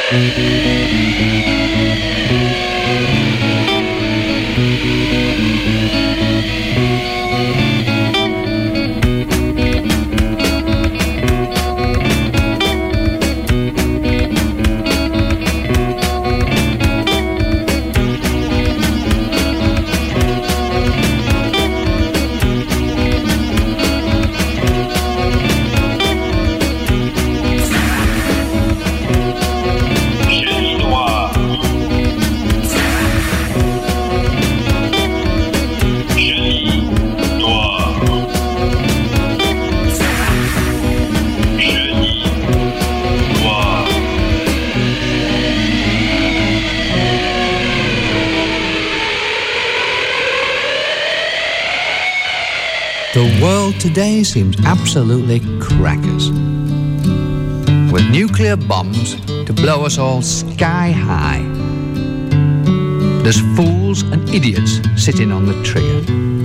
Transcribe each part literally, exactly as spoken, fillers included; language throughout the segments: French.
The world today seems absolutely crackers. With nuclear bombs to blow us all sky high. There's fools and idiots sitting on the trigger.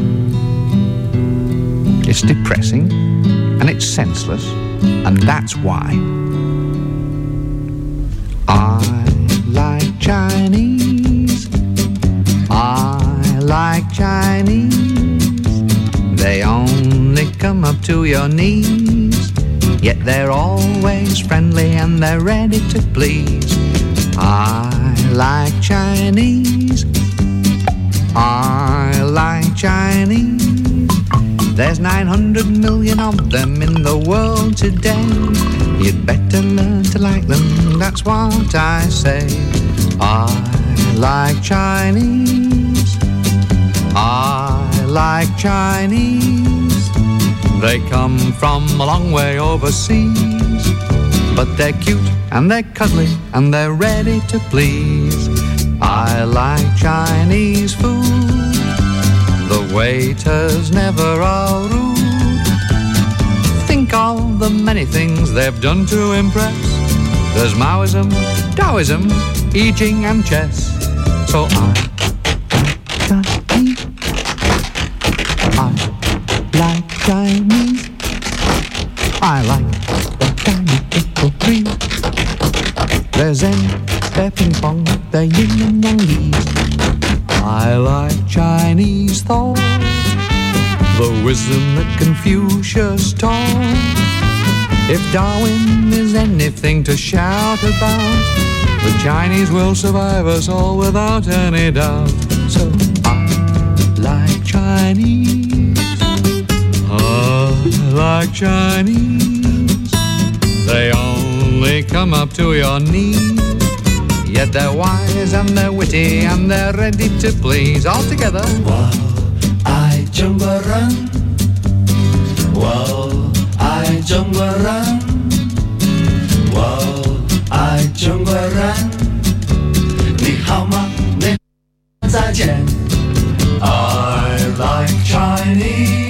It's depressing and it's senseless, and that's why I like Chinese. I like Chinese. They only come up to your knees, yet they're always friendly and they're ready to please. I like Chinese. I like Chinese. There's nine hundred million of them in the world today. You'd better learn to like them, that's what I say. I like Chinese. I like Chinese. They come from a long way overseas, but they're cute and they're cuddly and they're ready to please. I like Chinese food. The waiters never are rude. Think of the many things they've done to impress. There's Maoism, Taoism, I Ching and chess. So I like Chinese. I like the Chinese little tree. They're Zen, they're ping pong, they're yin and yang bees. I like Chinese thought, the wisdom that Confucius taught. If Darwin is anything to shout about, the Chinese will survive us all without any doubt. So I like Chinese. I like Chinese. They only come up to your knees, yet they're wise and they're witty and they're ready to please. All together. 我爱中国人，我爱中国人，我爱中国人。你好吗？你再见。I like Chinese.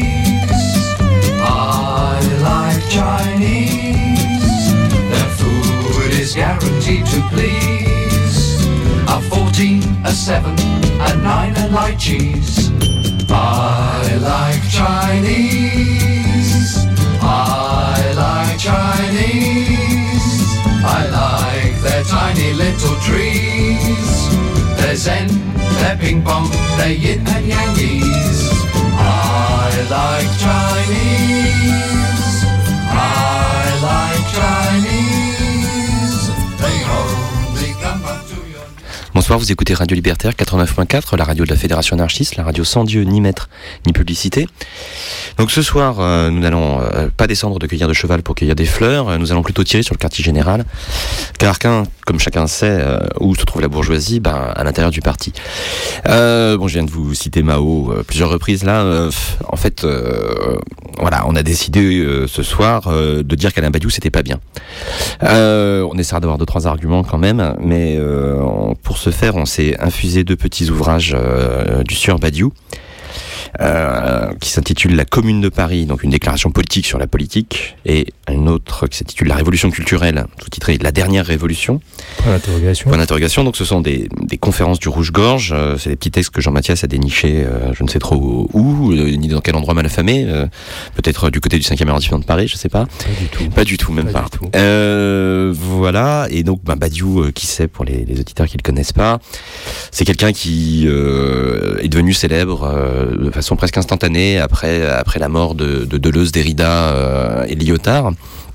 I like Chinese. Their food is guaranteed to please. A fourteen, a seven, a nine, and like cheese. I like Chinese. I like Chinese. I like their tiny little trees. They're Zen, they're ping pong, they're yin and yangies. I like Chinese. I like Chinese. They only come up to your... Bonsoir, vous écoutez Radio Libertaire quatre-vingt-neuf point quatre, la radio de la Fédération anarchiste, la radio sans Dieu, ni maître, ni publicité. Donc ce soir, euh, nous n'allons euh, pas descendre de cueillir de cheval pour cueillir des fleurs, euh, nous allons plutôt tirer sur le quartier général, car qu'un, comme chacun sait, euh, où se trouve la bourgeoisie, ben, à l'intérieur du parti. Euh, bon, je viens de vous citer Mao euh, plusieurs reprises là. Euh, en fait, euh, voilà, on a décidé euh, ce soir euh, de dire qu'Alain Badiou c'était pas bien. Euh, on essaiera d'avoir deux trois arguments quand même, mais euh, on, pour ce faire, on s'est infusé deux petits ouvrages euh, du sieur Badiou. euh, qui s'intitule La Commune de Paris, donc une déclaration politique sur la politique, et un autre qui s'intitule La Révolution culturelle, sous-titré La Dernière Révolution. Point d'interrogation. Point d'interrogation. Donc ce sont des, des conférences du Rouge-Gorge, euh, c'est des petits textes que Jean-Mathias a dénichés, euh, je ne sais trop où, euh, ni dans quel endroit mal affamé, euh, peut-être du côté du cinquième arrondissement de Paris, je sais pas. Pas du tout. Pas du tout, même pas. pas. Du tout. Euh, voilà, et donc bah, Badiou, euh, qui sait pour les, les auditeurs qui le connaissent pas, c'est quelqu'un qui euh, est devenu célèbre euh, de façon presque instantanée après après la mort de, de Deleuze, Derrida euh, et Lyotard.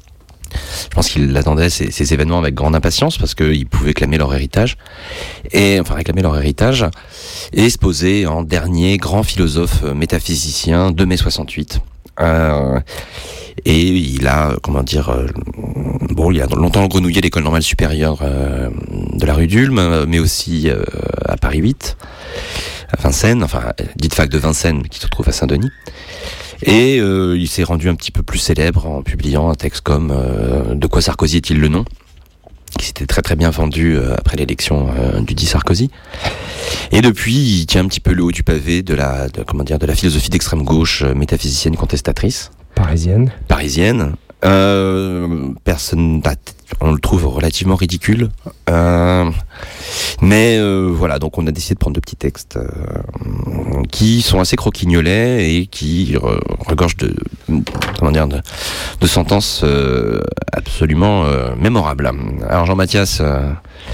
Je pense qu'il attendait ces, ces événements avec grande impatience parce qu'ils pouvaient clamer leur héritage et enfin réclamer leur héritage et se poser en dernier grand philosophe métaphysicien de mai soixante-huit. Euh, et il a, comment dire, euh, bon, il a longtemps grenouillé l'école normale supérieure euh, de la rue d'Ulm, mais aussi euh, à Paris huit, à Vincennes, enfin, dite fac de Vincennes, qui se trouve à Saint-Denis. Et euh, il s'est rendu un petit peu plus célèbre en publiant un texte comme euh, « De quoi Sarkozy est-il le nom ?», qui s'était très très bien vendu euh, après l'élection euh, du dit Sarkozy. Et depuis, il tient un petit peu le haut du pavé de la, de, comment dire, de la philosophie d'extrême gauche euh, métaphysicienne contestatrice. Parisienne. Parisienne. Euh, personne, on le trouve relativement ridicule. Euh, mais euh, voilà, donc on a décidé de prendre deux petits textes euh, qui sont assez croquignolets et qui re, regorgent de, comment dire, de, de sentences euh, absolument euh, mémorables. Alors Jean-Mathias, euh,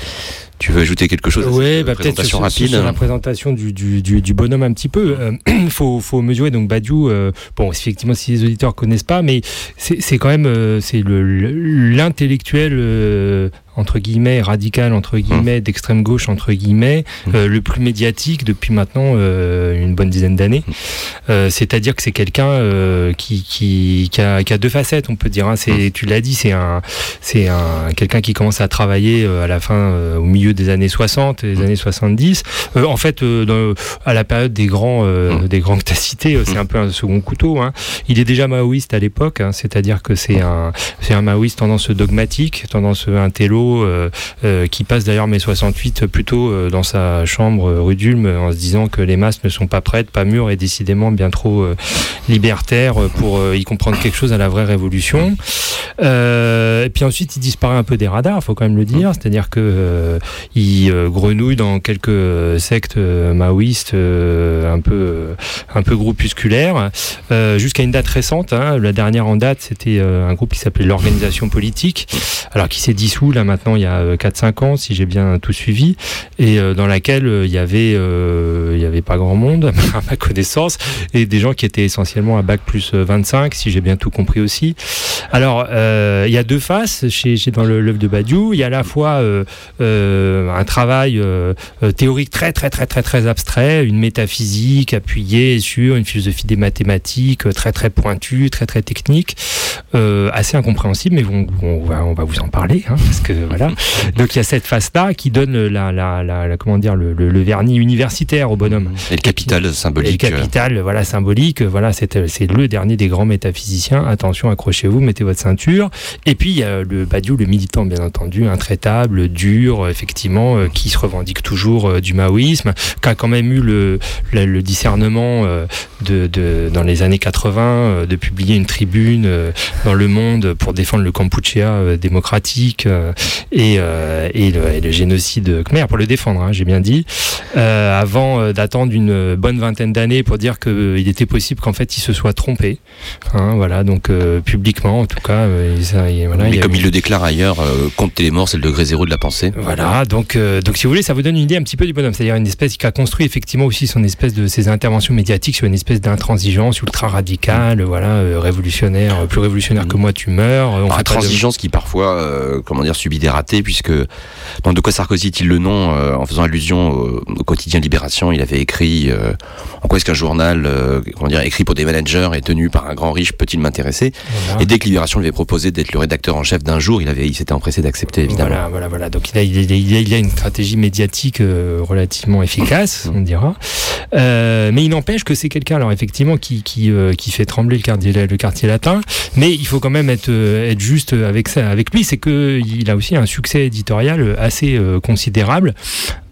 tu veux ajouter quelque chose à ouais, cette bah, présentation peut-être sur, rapide? sur la présentation du, du, du, du bonhomme un petit peu. Il euh, faut, faut mesurer, donc Badiou, euh, bon, effectivement, si les auditeurs ne connaissent pas, mais c'est, c'est quand même euh, c'est le, le, l'intellectuel euh, entre guillemets radical, entre guillemets, mmh. d'extrême gauche, entre guillemets, mmh. euh, le plus médiatique depuis maintenant euh, une bonne dizaine d'années. Mmh. Euh, c'est-à-dire que c'est quelqu'un euh, qui, qui, qui, a, qui a deux facettes, on peut dire. Hein. C'est, mmh. Tu l'as dit, c'est un, c'est un quelqu'un qui commence à travailler euh, à la fin, euh, au milieu des années soixante, des mmh. années soixante-dix. Euh, en fait, euh, dans, à la période des grands, euh, mmh. des grands que t'as cités, euh, c'est mmh. un peu un second couteau. Hein. Il est déjà maoïste à l'époque, hein, c'est-à-dire que c'est un, c'est un maoïste tendance dogmatique, tendance intello. Euh, euh, qui passe d'ailleurs mai soixante-huit plutôt euh, dans sa chambre euh, rue d'Ulm en se disant que les masses ne sont pas prêtes, pas mûres et décidément bien trop euh, libertaires pour euh, y comprendre quelque chose à la vraie révolution. Euh, et puis ensuite il disparaît un peu des radars, faut quand même le dire, c'est-à-dire que euh, il euh, grenouille dans quelques euh, sectes euh, maoïstes euh, un peu euh, un peu groupusculaires euh, jusqu'à une date récente. Hein, la dernière en date, c'était euh, un groupe qui s'appelait l'Organisation Politique, alors qui s'est dissous là maintenant il y a quatre cinq ans si j'ai bien tout suivi, et euh, dans laquelle euh, il y avait euh, il y avait pas grand monde à ma connaissance et des gens qui étaient essentiellement à bac plus vingt-cinq si j'ai bien tout compris aussi. Alors euh, il y a deux faces chez, chez dans le, l'œuvre de Badiou. Il y a à la fois euh, euh, un travail euh, théorique très très très très très abstrait, une métaphysique appuyée sur une philosophie des mathématiques très très pointue, très très technique, euh, assez incompréhensible, mais on, on va on va vous en parler hein, parce que voilà. Donc il y a cette face-là qui donne la, la, la, la comment dire le, le, le vernis universitaire au bonhomme. Et le capital symbolique. Et le capital, voilà, symbolique. Voilà, c'est, c'est le dernier des grands métaphysiciens. Attention, accrochez-vous, mettez votre ceinture. Et puis il y a le Badiou, le militant, bien entendu, intraitable, dur, effectivement, euh, qui se revendique toujours euh, du maoïsme, qui a quand même eu le, le, le discernement euh, de, de dans les années quatre-vingts euh, de publier une tribune euh, dans Le Monde pour défendre le Kampuchea euh, démocratique. Euh, et, euh, et, le, et le génocide khmer, pour le défendre, hein, j'ai bien dit, euh, avant euh, d'attendre une bonne vingtaine d'années pour dire qu'il euh, était possible qu'en fait il se soit trompé. Hein, voilà, donc euh, publiquement en tout cas. Euh, ça, et, voilà, Mais il comme avait... il le déclare ailleurs, euh, compter les morts, c'est le degré zéro de la pensée. Voilà, donc, euh, donc si vous voulez, ça vous donne une idée un petit peu du bonhomme, c'est-à-dire une espèce qui a construit effectivement aussi son espèce de ses interventions médiatiques sur une espèce d'intransigeance ultra radicale, mmh. voilà, euh, révolutionnaire, plus révolutionnaire mmh. que moi tu meurs. On Alors, intransigeance de... qui parfois, euh, comment dire, subit des ratés, puisque dans De quoi Sarkozy est-il le nom, euh, en faisant allusion au, au quotidien Libération, il avait écrit euh, en quoi est-ce qu'un journal, euh, comment dire, écrit pour des managers et tenu par un grand riche peut-il m'intéresser? Voilà. Et dès que Libération lui avait proposé d'être le rédacteur en chef d'un jour, il avait, il s'était empressé d'accepter, évidemment. Voilà, voilà, voilà. Donc il a, il a, il a, il a une stratégie médiatique euh, relativement efficace, on dira. Euh, mais il n'empêche que c'est quelqu'un, alors effectivement, qui qui euh, qui fait trembler le quartier, le quartier latin. Mais il faut quand même être euh, être juste avec ça, avec lui, c'est que il a aussi un succès éditorial assez euh, considérable.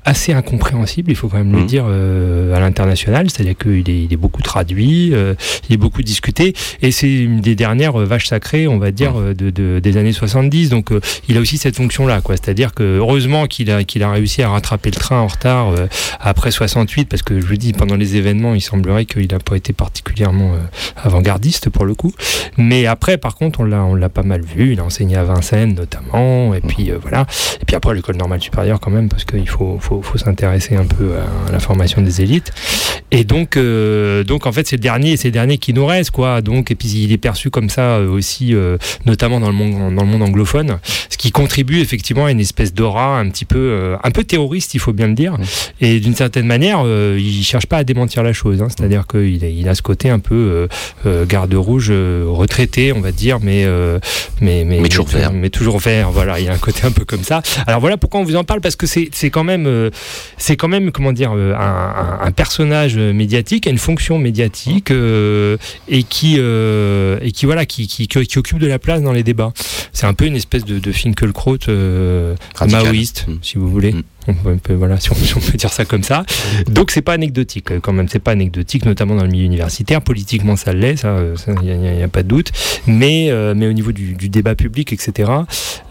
assez incompréhensible, il faut quand même mmh. le dire, euh, à l'international, c'est-à-dire qu'il est, il est beaucoup traduit, euh, il est beaucoup discuté, et c'est une des dernières euh, vaches sacrées, on va dire, euh, de, de, des années soixante-dix, donc euh, il a aussi cette fonction-là, quoi. C'est-à-dire que heureusement qu'il a, qu'il a réussi à rattraper le train en retard euh, après soixante-huit, parce que je vous dis, pendant les événements, il semblerait qu'il n'a pas été particulièrement euh, avant-gardiste pour le coup, mais après, par contre, on l'a, on l'a pas mal vu, il a enseigné à Vincennes notamment, et puis euh, voilà, et puis après l'école normale supérieure quand même, parce qu'il faut, faut Faut, faut s'intéresser un peu à la formation des élites, et donc euh, donc en fait c'est le dernier c'est le dernier qui nous reste, quoi. Donc, et puis il est perçu comme ça euh, aussi euh, notamment dans le monde dans le monde anglophone, ce qui contribue effectivement à une espèce d'aura un petit peu euh, un peu terroriste, il faut bien le dire, et d'une certaine manière euh, il cherche pas à démentir la chose, hein. C'est-à-dire qu'il a, il a ce côté un peu euh, euh, garde rouge euh, retraité, on va dire, mais euh, mais mais, mais toujours mais, vert mais toujours vert, voilà, il y a un côté un peu comme ça. Alors voilà pourquoi on vous en parle, parce que c'est c'est quand même euh, c'est quand même, comment dire, un, un, un personnage médiatique, une fonction médiatique euh, et qui euh, et qui voilà, qui, qui, qui occupe de la place dans les débats. C'est un peu une espèce de, de Finkielkraut euh, maoïste, mmh. si vous voulez. Mmh. On peut, voilà, si on, si on peut dire ça comme ça. Donc c'est pas anecdotique, quand même, c'est pas anecdotique, notamment dans le milieu universitaire. Politiquement, ça l'est, ça, il n'y a, a pas de doute. Mais, euh, mais au niveau du, du débat public, et cetera,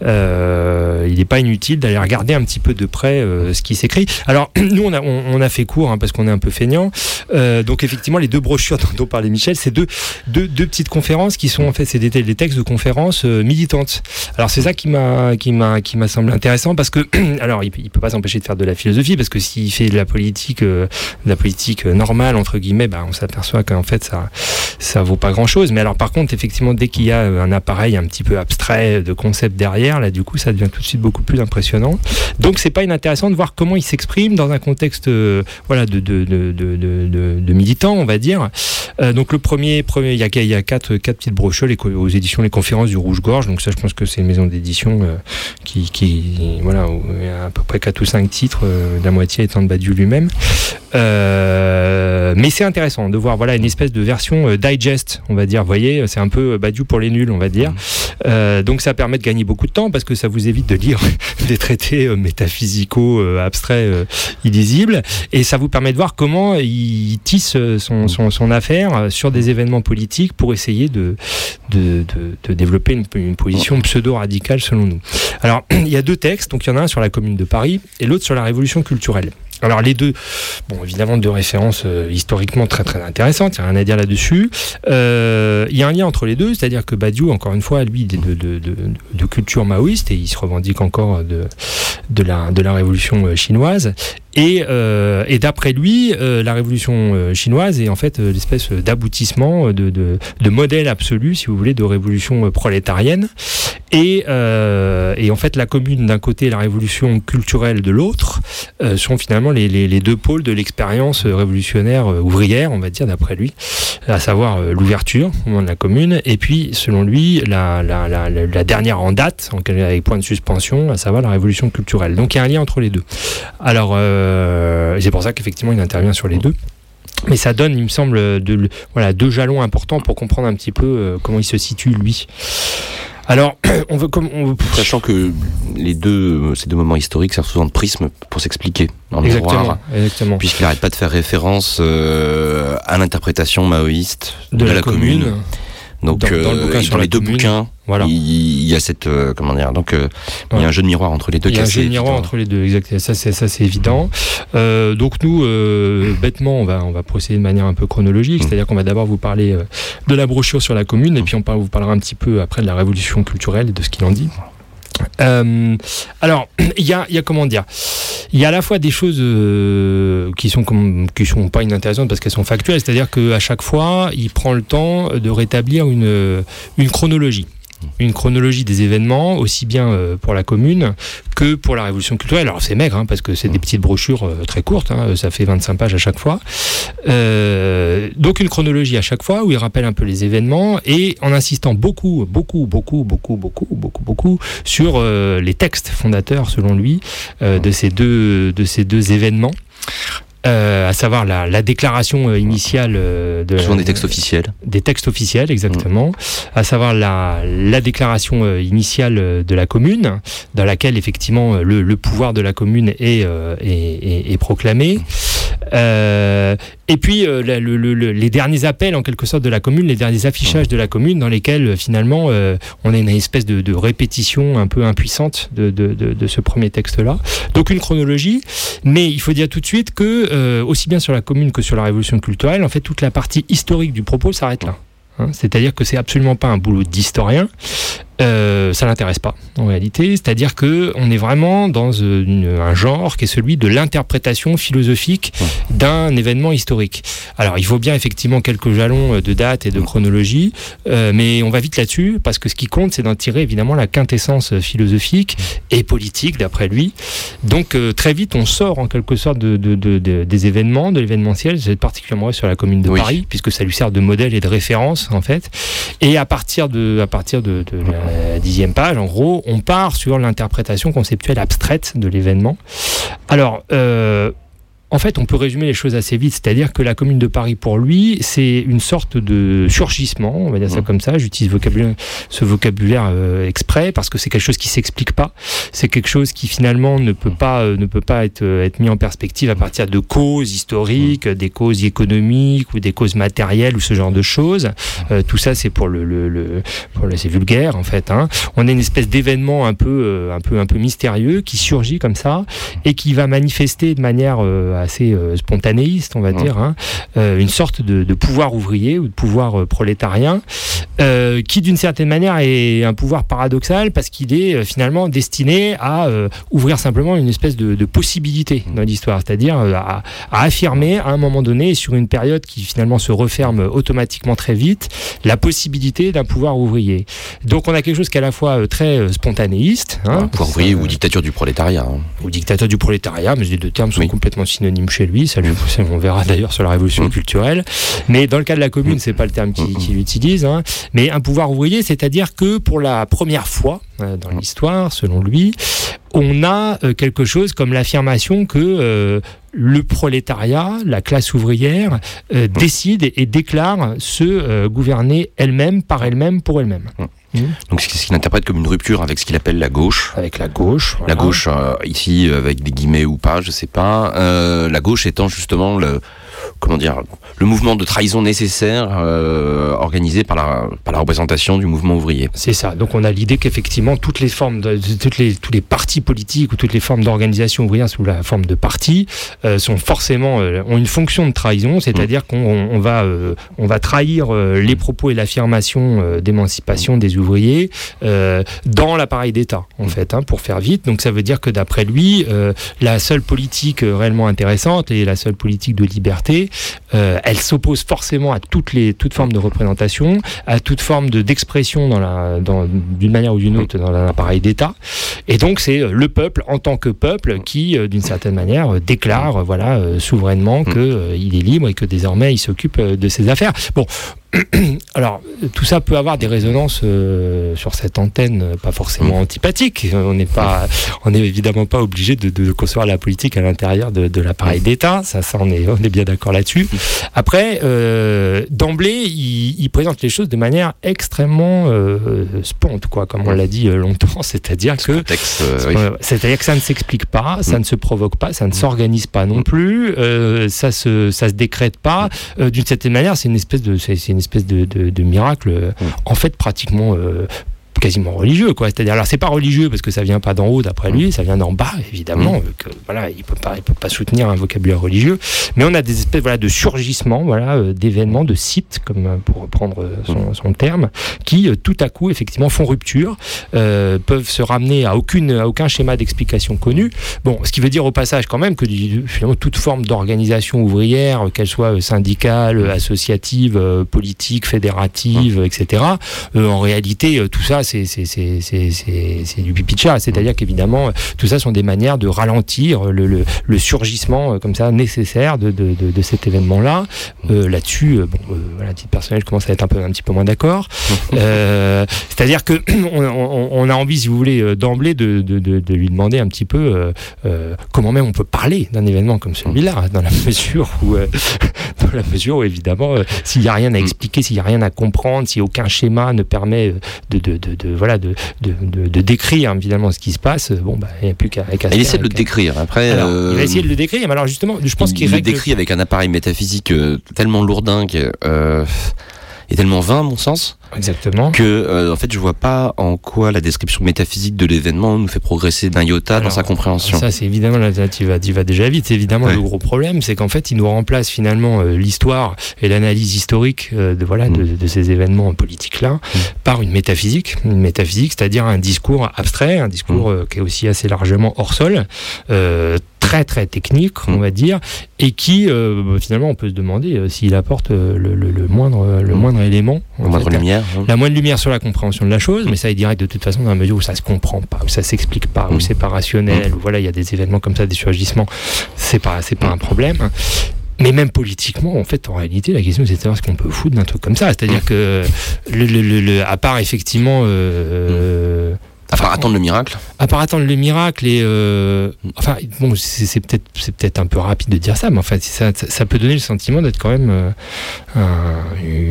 euh, il n'est pas inutile d'aller regarder un petit peu de près euh, ce qui s'écrit. Alors nous, on a, on, on a fait court, hein, parce qu'on est un peu feignant. Euh, donc effectivement, les deux brochures dont, dont parlait Michel, c'est deux, deux, deux petites conférences qui sont en fait, c'est des, des textes de conférences euh, militantes. Alors c'est ça qui m'a, qui m'a, qui m'a semblé intéressant, parce que alors il, il peut pas s'empêcher de faire de la philosophie, parce que s'il fait de la politique euh, de la politique normale entre guillemets, bah, on s'aperçoit qu'en fait ça ça vaut pas grand chose. Mais alors par contre effectivement, dès qu'il y a un appareil un petit peu abstrait de concept derrière, là du coup ça devient tout de suite beaucoup plus impressionnant. Donc c'est pas inintéressant de voir comment il s'exprime dans un contexte euh, voilà de de, de, de, de de militants, on va dire. Euh, donc le premier premier il y a il y a quatre quatre petites brochures les, aux éditions Les Conférences du Rouge-Gorge. Donc ça, je pense que c'est une maison d'édition euh, qui qui voilà, il y a à peu près quatre ou cinq titres, euh, la moitié étant de Badiou lui-même. Euh, mais c'est intéressant de voir, voilà, une espèce de version euh, digest, on va dire. Vous voyez, c'est un peu Badiou pour les nuls, on va dire. Euh, donc ça permet de gagner beaucoup de temps, parce que ça vous évite de lire des traités euh, métaphysicaux euh, abstraits, euh, illisibles, et ça vous permet de voir comment il tisse son, son, son affaire sur des événements politiques pour essayer de, de, de, de développer une, une position pseudo-radicale selon nous. Alors, il y a deux textes, donc il y en a un sur la Commune de Paris et l'autre sur la Révolution culturelle. Alors les deux, bon évidemment deux références euh, historiquement très très intéressantes, il n'y a rien à dire là-dessus. Euh, il y a un lien entre les deux, c'est-à-dire que Badiou, encore une fois, lui, il est de, de, de, de culture maoïste, et il se revendique encore de, de, la, de la révolution chinoise. Et, euh, et d'après lui, euh, la révolution chinoise est en fait l'espèce d'aboutissement, de, de, de modèle absolu, si vous voulez, de révolution prolétarienne. Et, euh, et en fait, la Commune d'un côté et la révolution culturelle de l'autre euh, sont finalement les, les, les deux pôles de l'expérience révolutionnaire euh, ouvrière, on va dire, d'après lui, à savoir euh, l'ouverture au moment de la Commune, et puis, selon lui, la, la, la, la dernière en date, en, avec point de suspension, à savoir la révolution culturelle. Donc il y a un lien entre les deux. Alors, euh, c'est pour ça qu'effectivement, il intervient sur les deux. Mais ça donne, il me semble, de, voilà, deux jalons importants pour comprendre un petit peu euh, comment il se situe, lui. Alors, on veut comme on veut... Sachant que les deux, ces deux moments historiques servent souvent de prisme pour s'expliquer en miroir, exactement. Puisqu'il n'arrête pas de faire référence euh, à l'interprétation maoïste de, de la, la commune. commune. Donc, dans, euh, dans, le bouquin dans les deux commune, bouquins, voilà. il, il y a cette euh, comment dire, donc euh, ouais. il y a un jeu de miroir entre les deux. Il y a un jeu de miroir entre les deux, exactement. Ça, c'est ça, c'est évident. Euh, donc nous, euh, bêtement, on va on va procéder de manière un peu chronologique, mmh. c'est-à-dire qu'on va d'abord vous parler euh, de la brochure sur la commune, mmh. et puis on parle, vous parlera un petit peu après de la révolution culturelle et de ce qu'il en dit. Euh, alors, il y a, y a comment dire, il y a à la fois des choses euh, qui sont comme, qui sont pas inintéressantes parce qu'elles sont factuelles, c'est-à-dire qu'à chaque fois, il prend le temps de rétablir une, une chronologie. Une chronologie des événements, aussi bien euh, pour la commune que pour la révolution culturelle. Alors c'est maigre, hein, parce que c'est des petites brochures euh, très courtes, hein, ça fait vingt-cinq pages à chaque fois. Euh, donc une chronologie à chaque fois où il rappelle un peu les événements, et en insistant beaucoup, beaucoup, beaucoup, beaucoup, beaucoup, beaucoup, beaucoup sur euh, les textes fondateurs, selon lui, euh, de ces deux, de ces deux événements. euh, à savoir la, la déclaration euh, initiale euh, de souvent la, des textes officiels. Des textes officiels, exactement. Mmh. À savoir la, la déclaration euh, initiale de la commune, dans laquelle effectivement le, le pouvoir de la commune est, euh, est, est, est proclamé. Euh, et puis euh, le, le, le, les derniers appels en quelque sorte de la commune, les derniers affichages de la commune, dans lesquels finalement euh, on a une espèce de, de répétition un peu impuissante de, de, de, de ce premier texte-là. Donc une chronologie, mais il faut dire tout de suite que euh, aussi bien sur la commune que sur la révolution culturelle, en fait toute la partie historique du propos s'arrête là. Hein, c'est-à-dire que c'est absolument pas un boulot d'historien. Euh, ça l'intéresse pas en réalité, c'est-à-dire que on est vraiment dans une, un genre qui est celui de l'interprétation philosophique d'un événement historique. Alors il faut bien effectivement quelques jalons de date et de chronologie, euh, mais on va vite là-dessus parce que ce qui compte c'est d'en tirer évidemment la quintessence philosophique et politique d'après lui. Donc euh, très vite on sort en quelque sorte de, de, de, de, des événements, de l'événementiel, c'est particulièrement vrai sur la commune de oui. Paris puisque ça lui sert de modèle et de référence en fait. Et à partir de, à partir de, de la Euh, dixième page, en gros, on part sur l'interprétation conceptuelle abstraite de l'événement. Alors, euh, en fait, on peut résumer les choses assez vite, c'est-à-dire que la Commune de Paris, pour lui, c'est une sorte de surgissement, on va dire ça comme ça, j'utilise vocabulaire, ce vocabulaire euh, exprès, parce que c'est quelque chose qui s'explique pas, c'est quelque chose qui finalement ne peut pas, euh, ne peut pas être, euh, être mis en perspective à partir de causes historiques, des causes économiques ou des causes matérielles ou ce genre de choses. Euh, tout ça, c'est pour le, le, le, pour le c'est vulgaire en fait. Hein. On a une espèce d'événement un peu, euh, un peu, un peu mystérieux qui surgit comme ça et qui va manifester de manière euh, assez euh, spontanéiste, on va dire, hein, euh, une sorte de, de pouvoir ouvrier ou de pouvoir euh, prolétarien, euh, qui d'une certaine manière est un pouvoir paradoxal parce qu'il est euh, finalement destiné à euh, ouvrir simplement une espèce de, de possibilité dans l'histoire, c'est-à-dire euh, à, à affirmer à un moment donné, sur une période qui finalement se referme automatiquement très vite, la possibilité d'un pouvoir ouvrier. Donc on a quelque chose qui est à la fois euh, très euh, spontanéiste, hein, pouvoir ouvrier euh, ou dictature du prolétariat. Hein. Ou dictature du prolétariat, mais les deux termes sont oui. complètement synonymes chez lui, ça, mmh. on verra d'ailleurs sur la révolution mmh. culturelle, mais dans le cas de la commune, mmh. c'est pas le terme qu'il, qu'il utilise, hein. Mais un pouvoir ouvrier, c'est-à-dire que pour la première fois euh, dans l'histoire, selon lui, on a euh, quelque chose comme l'affirmation que euh, le prolétariat, la classe ouvrière, euh, mmh. décide et, et déclare se euh, gouverner elle-même, par elle-même, pour elle-même. Mmh. Mmh. Donc c'est ce qu'il interprète comme une rupture avec ce qu'il appelle la gauche. Avec la gauche. Voilà. La gauche, euh, ici, avec des guillemets ou pas, je sais pas. Euh, la gauche étant justement le, comment dire, le mouvement de trahison nécessaire euh, organisé par la, par la représentation du mouvement ouvrier. C'est ça. Donc on a l'idée qu'effectivement toutes les formes, de, toutes les, tous les partis politiques ou toutes les formes d'organisation ouvrière sous la forme de partis euh, sont forcément euh, ont une fonction de trahison, c'est-à-dire mmh. qu'on on va euh, on va trahir euh, les propos et l'affirmation euh, d'émancipation des ouvriers euh, dans l'appareil d'État en fait, hein, pour faire vite. Donc ça veut dire que d'après lui, euh, la seule politique euh, réellement intéressante et la seule politique de liberté, euh, elle s'oppose forcément à toutes les toutes formes de représentation, à toute forme de d'expression dans la dans d'une manière ou d'une autre dans un appareil d'État. Et donc c'est le peuple en tant que peuple qui, euh, d'une certaine manière, euh, déclare euh, voilà euh, souverainement que euh, il est libre et que désormais il s'occupe euh, de ses affaires. Bon. Alors, tout ça peut avoir des résonances euh, sur cette antenne, pas forcément antipathiques. On n'est pas, on n'est évidemment pas obligé de, de concevoir la politique à l'intérieur de, de l'appareil d'État. Ça, ça, on est, on est bien d'accord là-dessus. Après, euh, d'emblée, il, il présente les choses de manière extrêmement euh, sponte, quoi, comme on l'a dit longtemps. C'est-à-dire que, contexte, euh, oui. c'est-à-dire que ça ne s'explique pas, ça ne se provoque pas, ça ne s'organise pas non plus, euh, ça se, ça se décrète pas. Euh, d'une certaine manière, c'est une espèce de, c'est, c'est une espèce de, de, de miracle, mmh. en fait pratiquement euh, quasiment religieux, quoi. C'est-à-dire, alors c'est pas religieux parce que ça vient pas d'en haut d'après lui, ça vient d'en bas évidemment, mmh. que voilà, il peut pas, il peut pas soutenir un vocabulaire religieux, mais on a des espèces voilà de surgissements, voilà, euh, d'événements, de sites, comme euh, pour reprendre son, son terme, qui euh, tout à coup effectivement font rupture, euh, peuvent se ramener à aucune, à aucun schéma d'explication connu. Bon, ce qui veut dire au passage quand même que finalement toute forme d'organisation ouvrière, qu'elle soit syndicale, associative, euh, politique, fédérative, mmh. et cetera. Euh, en réalité, euh, tout ça, c'est c'est, c'est, c'est, c'est, c'est, c'est du pipi de chat. C'est-à-dire qu'évidemment, tout ça sont des manières de ralentir le, le, le surgissement comme ça nécessaire de, de, de, de cet événement-là. Euh, là-dessus, bon, euh, voilà, à titre personnel, je commence à être un, peu, un petit peu moins d'accord. Euh, c'est-à-dire que on, on, on a envie, si vous voulez, d'emblée de, de, de, de lui demander un petit peu euh, euh, comment même on peut parler d'un événement comme celui-là, dans la mesure où, euh, dans la mesure où évidemment, euh, s'il n'y a rien à expliquer, s'il n'y a rien à comprendre, si aucun schéma ne permet de, de, de, de voilà, de, de, de, de décrire évidemment ce qui se passe, bon, bah, il n'y a plus qu'à. qu'à il essaie de le décrire. Après, alors, euh, il va essayer de le décrire, mais alors justement, je pense il, qu'il il règle... le décrit avec un appareil métaphysique euh, tellement lourdingue euh, et tellement vain, à mon sens. Exactement. Que, euh, en fait, je vois pas en quoi la description métaphysique de l'événement nous fait progresser d'un iota alors, dans sa compréhension. Ça, c'est évidemment, là, tu vas, tu vas déjà vite. C'est évidemment ouais. le gros problème, c'est qu'en fait, il nous remplace finalement euh, l'histoire et l'analyse historique euh, de, voilà, mmh. de, de ces événements politiques-là mmh. par une métaphysique. Une métaphysique, c'est-à-dire un discours abstrait, un discours mmh. euh, qui est aussi assez largement hors sol, euh, très très technique, on va dire, et qui, euh, finalement, on peut se demander euh, s'il apporte euh, le, le, le, moindre, le moindre élément. La moindre fait, lumière. Hein. La moindre lumière sur la compréhension de la chose, mais ça est direct de toute façon dans la mesure où ça se comprend pas, où ça s'explique pas, où c'est pas rationnel, où voilà, il y a des événements comme ça, des surgissements, c'est pas, c'est pas un problème. Mais même politiquement, en fait, en réalité, la question c'est de savoir ce qu'on peut foutre d'un truc comme ça. C'est-à-dire que, le, le, le, le, à part effectivement... Euh, À part attendre le miracle. À part attendre le miracle et euh, enfin bon c'est, c'est peut-être c'est peut-être un peu rapide de dire ça, mais enfin ça, ça, ça peut donner le sentiment d'être quand même euh, un,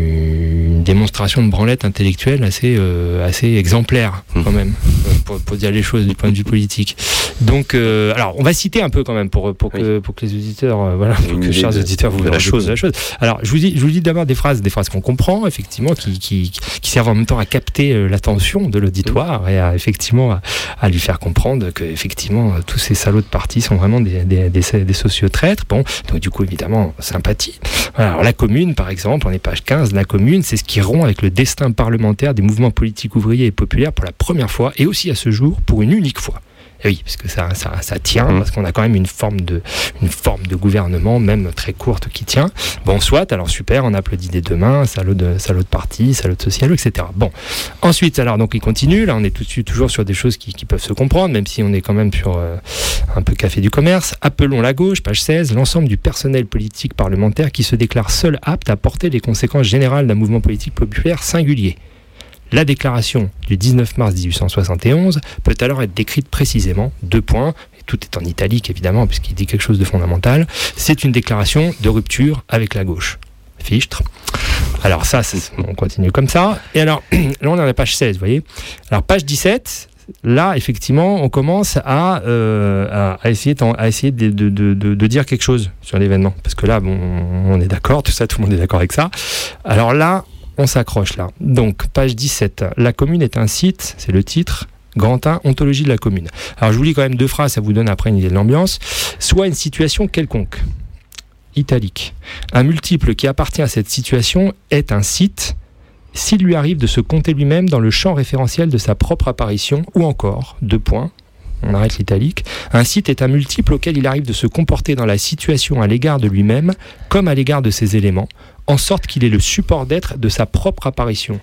une démonstration de branlette intellectuelle assez euh, assez exemplaire quand même pour, pour dire les choses du point de vue politique. Donc euh, alors on va citer un peu quand même pour pour que oui. pour que les auditeurs euh, voilà pour que les chers auditeurs vous verrez la chose la chose. Alors je vous dis je vous dis d'abord des phrases des phrases qu'on comprend effectivement qui qui qui servent en même temps à capter euh, l'attention de l'auditoire et à effectivement effectivement à, à lui faire comprendre que effectivement tous ces salauds de parti sont vraiment des, des, des, des sociotraîtres. Bon, donc du coup évidemment sympathie. Voilà, alors la Commune par exemple, on est page quinze, la Commune c'est ce qui rompt avec le destin parlementaire des mouvements politiques ouvriers et populaires pour la première fois et aussi à ce jour pour une unique fois. Et oui, parce que ça, ça, ça tient, parce qu'on a quand même une forme de, une forme de gouvernement, même très courte, qui tient. Bon, soit, alors super, on applaudit des deux mains, salaud de, salaud de parti, salaud de social, et cetera. Bon. Ensuite, alors, donc, il continue. Là, on est tout de suite toujours sur des choses qui, qui peuvent se comprendre, même si on est quand même sur euh, un peu café du commerce. Appelons la gauche, page seize, l'ensemble du personnel politique parlementaire qui se déclare seul apte à porter les conséquences générales d'un mouvement politique populaire singulier. La déclaration du dix-neuf mars dix-huit cent soixante et onze peut alors être décrite précisément, deux points, et tout est en italique évidemment puisqu'il dit quelque chose de fondamental, c'est une déclaration de rupture avec la gauche. Fichtre. Alors ça, c'est, on continue comme ça. Et alors, là on est à la page seize, vous voyez. Alors page dix-sept, là effectivement on commence à, euh, à, à essayer, à essayer de, de, de, de dire quelque chose sur l'événement. Parce que là, bon, on est d'accord, tout ça, tout le monde est d'accord avec ça. Alors là, on s'accroche là. Donc, page dix-sept. La commune est un site, c'est le titre. Grand un, ontologie de la commune. Alors, je vous lis quand même deux phrases, ça vous donne après une idée de l'ambiance. Soit une situation quelconque. Italique. Un multiple qui appartient à cette situation est un site s'il lui arrive de se compter lui-même dans le champ référentiel de sa propre apparition, ou encore, deux points, on arrête l'italique, un site est un multiple auquel il arrive de se comporter dans la situation à l'égard de lui-même, comme à l'égard de ses éléments, en sorte qu'il est le support d'être de sa propre apparition.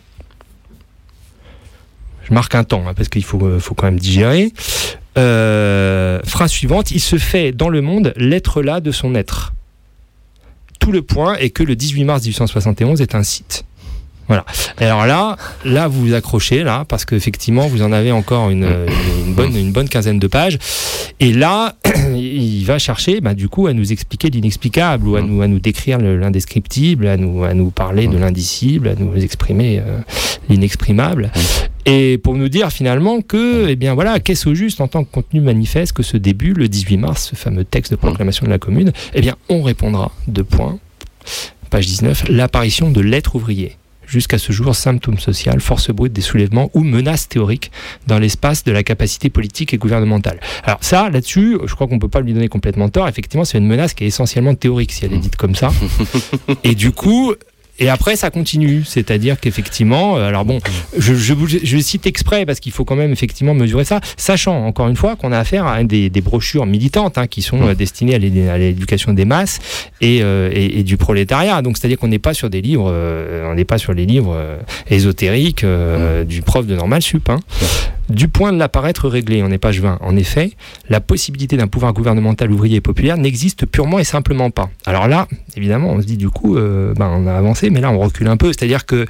Je marque un temps, hein, parce qu'il faut, euh, faut quand même digérer. Euh, phrase suivante, il se fait dans le monde l'être là de son être. Tout le point est que le dix-huit mars dix-huit cent soixante et onze est un site. Voilà. Et alors là, là vous vous accrochez là, parce qu'effectivement vous en avez encore une, une bonne une bonne quinzaine de pages. Et là, il va chercher, bah, du coup, à nous expliquer l'inexplicable ou à nous à nous décrire le, l'indescriptible, à nous à nous parler de l'indicible, à nous exprimer euh, l'inexprimable. Et pour nous dire finalement que, eh bien voilà, qu'est-ce au juste en tant que contenu manifeste que ce début, le dix-huit mars, ce fameux texte de proclamation de la Commune, eh bien on répondra, deux points, page dix-neuf, l'apparition de l'être ouvrier. Jusqu'à ce jour, symptôme social, force brute des soulèvements ou menace théorique dans l'espace de la capacité politique et gouvernementale. Alors ça, là-dessus, je crois qu'on ne peut pas lui donner complètement tort. Effectivement, c'est une menace qui est essentiellement théorique, si elle est dite comme ça. Et du coup, Et après, ça continue. C'est-à-dire qu'effectivement, alors bon, je, je, je le cite exprès parce qu'il faut quand même effectivement mesurer ça, sachant encore une fois qu'on a affaire à des, des brochures militantes hein, qui sont euh, destinées à, l'é- à l'éducation des masses et, euh, et, et du prolétariat. Donc, c'est-à-dire qu'on n'est pas sur des livres, euh, on n'est pas sur les livres euh, ésotériques euh, du prof de normal sup. Hein. Du point de l'apparaître réglé, on est page vingt. En effet, la possibilité d'un pouvoir gouvernemental ouvrier et populaire n'existe purement et simplement pas. Alors là, évidemment, on se dit du coup, euh, ben, on a avancé, mais là, on recule un peu. C'est-à-dire que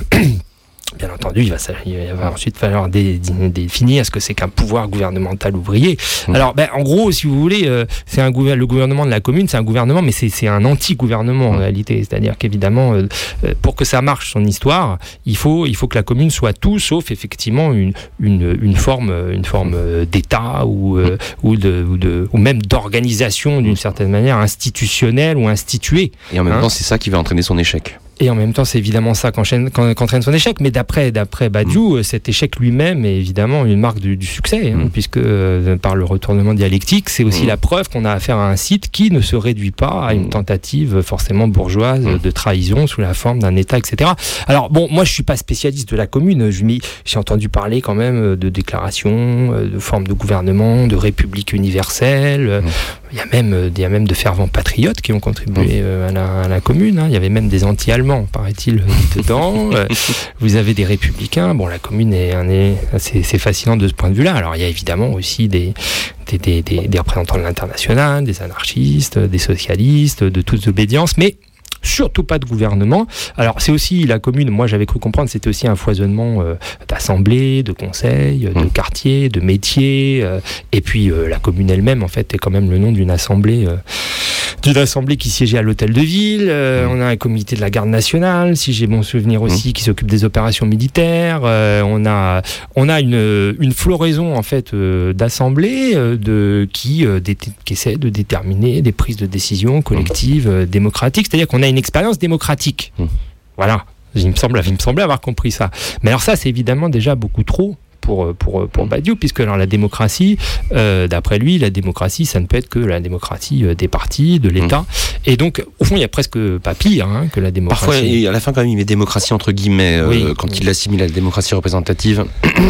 bien entendu, il va, il va ensuite falloir dé, dé, définir ce que c'est qu'un pouvoir gouvernemental ouvrier. Mmh. Alors, ben, en gros, si vous voulez, euh, c'est un gouver- le gouvernement de la commune, c'est un gouvernement, mais c'est, c'est un anti-gouvernement en mmh. réalité. C'est-à-dire qu'évidemment, euh, pour que ça marche son histoire, il faut, il faut que la commune soit tout sauf effectivement une, une, une forme, une forme d'État ou, euh, ou, de, ou, de, ou même d'organisation d'une certaine manière institutionnelle ou instituée. Et en même hein. temps, c'est ça qui va entraîner son échec. Et en même temps, c'est évidemment ça qu'enchaîne, qu'entraîne son échec. Mais d'après, d'après Badiou, mmh. cet échec lui-même est évidemment une marque du, du succès, hein, mmh. puisque euh, par le retournement dialectique, c'est aussi mmh. la preuve qu'on a affaire à un site qui ne se réduit pas à une tentative forcément bourgeoise mmh. de trahison sous la forme d'un État, et cetera. Alors bon, moi je suis pas spécialiste de la commune. Je m'y, j'ai entendu parler quand même de déclarations, de formes de gouvernement, de république universelle. Mmh. Il y a même, il y a même de fervents patriotes qui ont contribué mmh. à, la, à la commune. Hein. Il y avait même des anti-allemands, paraît-il, dedans. Vous avez des républicains. Bon, la commune est, est c'est, c'est fascinant de ce point de vue-là. Alors, il y a évidemment aussi des, des, des, des, des représentants de l'international, des anarchistes, des socialistes, de toute obédience, mais surtout pas de gouvernement. Alors c'est aussi la commune, moi j'avais cru comprendre, c'était aussi un foisonnement euh, d'assemblées, de conseils, de mmh. quartiers, de métiers, euh, et puis euh, la commune elle-même en fait est quand même le nom d'une assemblée euh, d'une assemblée qui siégeait à l'hôtel de ville. Euh, mmh. On a un comité de la garde nationale, si j'ai bon souvenir aussi, mmh. qui s'occupe des opérations militaires. Euh, on a on a une une floraison en fait euh, d'assemblées euh, de qui euh, dé- qui essaient de déterminer des prises de décision collectives euh, démocratiques. C'est-à-dire qu'on a une expérience démocratique. Mmh. Voilà. Il me semble, il me semblait avoir compris ça. Mais alors ça, c'est évidemment déjà beaucoup trop pour, pour, pour Badiou, puisque alors la démocratie, euh, d'après lui, la démocratie, ça ne peut être que la démocratie des partis, de l'État. Mmh. Et donc, au fond, il n'y a presque pas pire hein, que la démocratie. Parfois, et à la fin, quand même, il met démocratie entre guillemets, euh, oui, quand oui. il assimile à la démocratie représentative.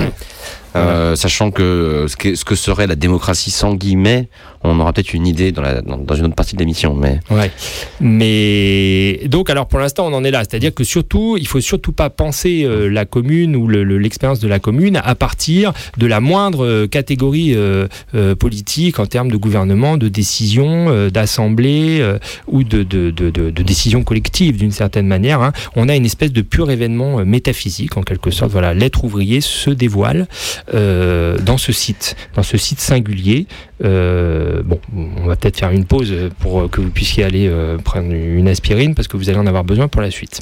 Euh, sachant que ce, que ce que serait la démocratie sans guillemets, on aura peut-être une idée dans, la, dans, dans une autre partie de l'émission. Mais... Ouais. mais donc, alors pour l'instant, on en est là. C'est-à-dire que surtout, il ne faut surtout pas penser euh, la commune ou le, le, l'expérience de la commune à partir de la moindre euh, catégorie euh, euh, politique en termes de gouvernement, de décision, euh, d'assemblée euh, ou de, de, de, de, de décision collective d'une certaine manière. Hein. On a une espèce de pur événement euh, métaphysique en quelque sorte. Voilà, l'être ouvrier se dévoile. Euh, dans ce site, dans ce site singulier. Euh, bon, on va peut-être faire une pause pour que vous puissiez aller euh, prendre une aspirine parce que vous allez en avoir besoin pour la suite.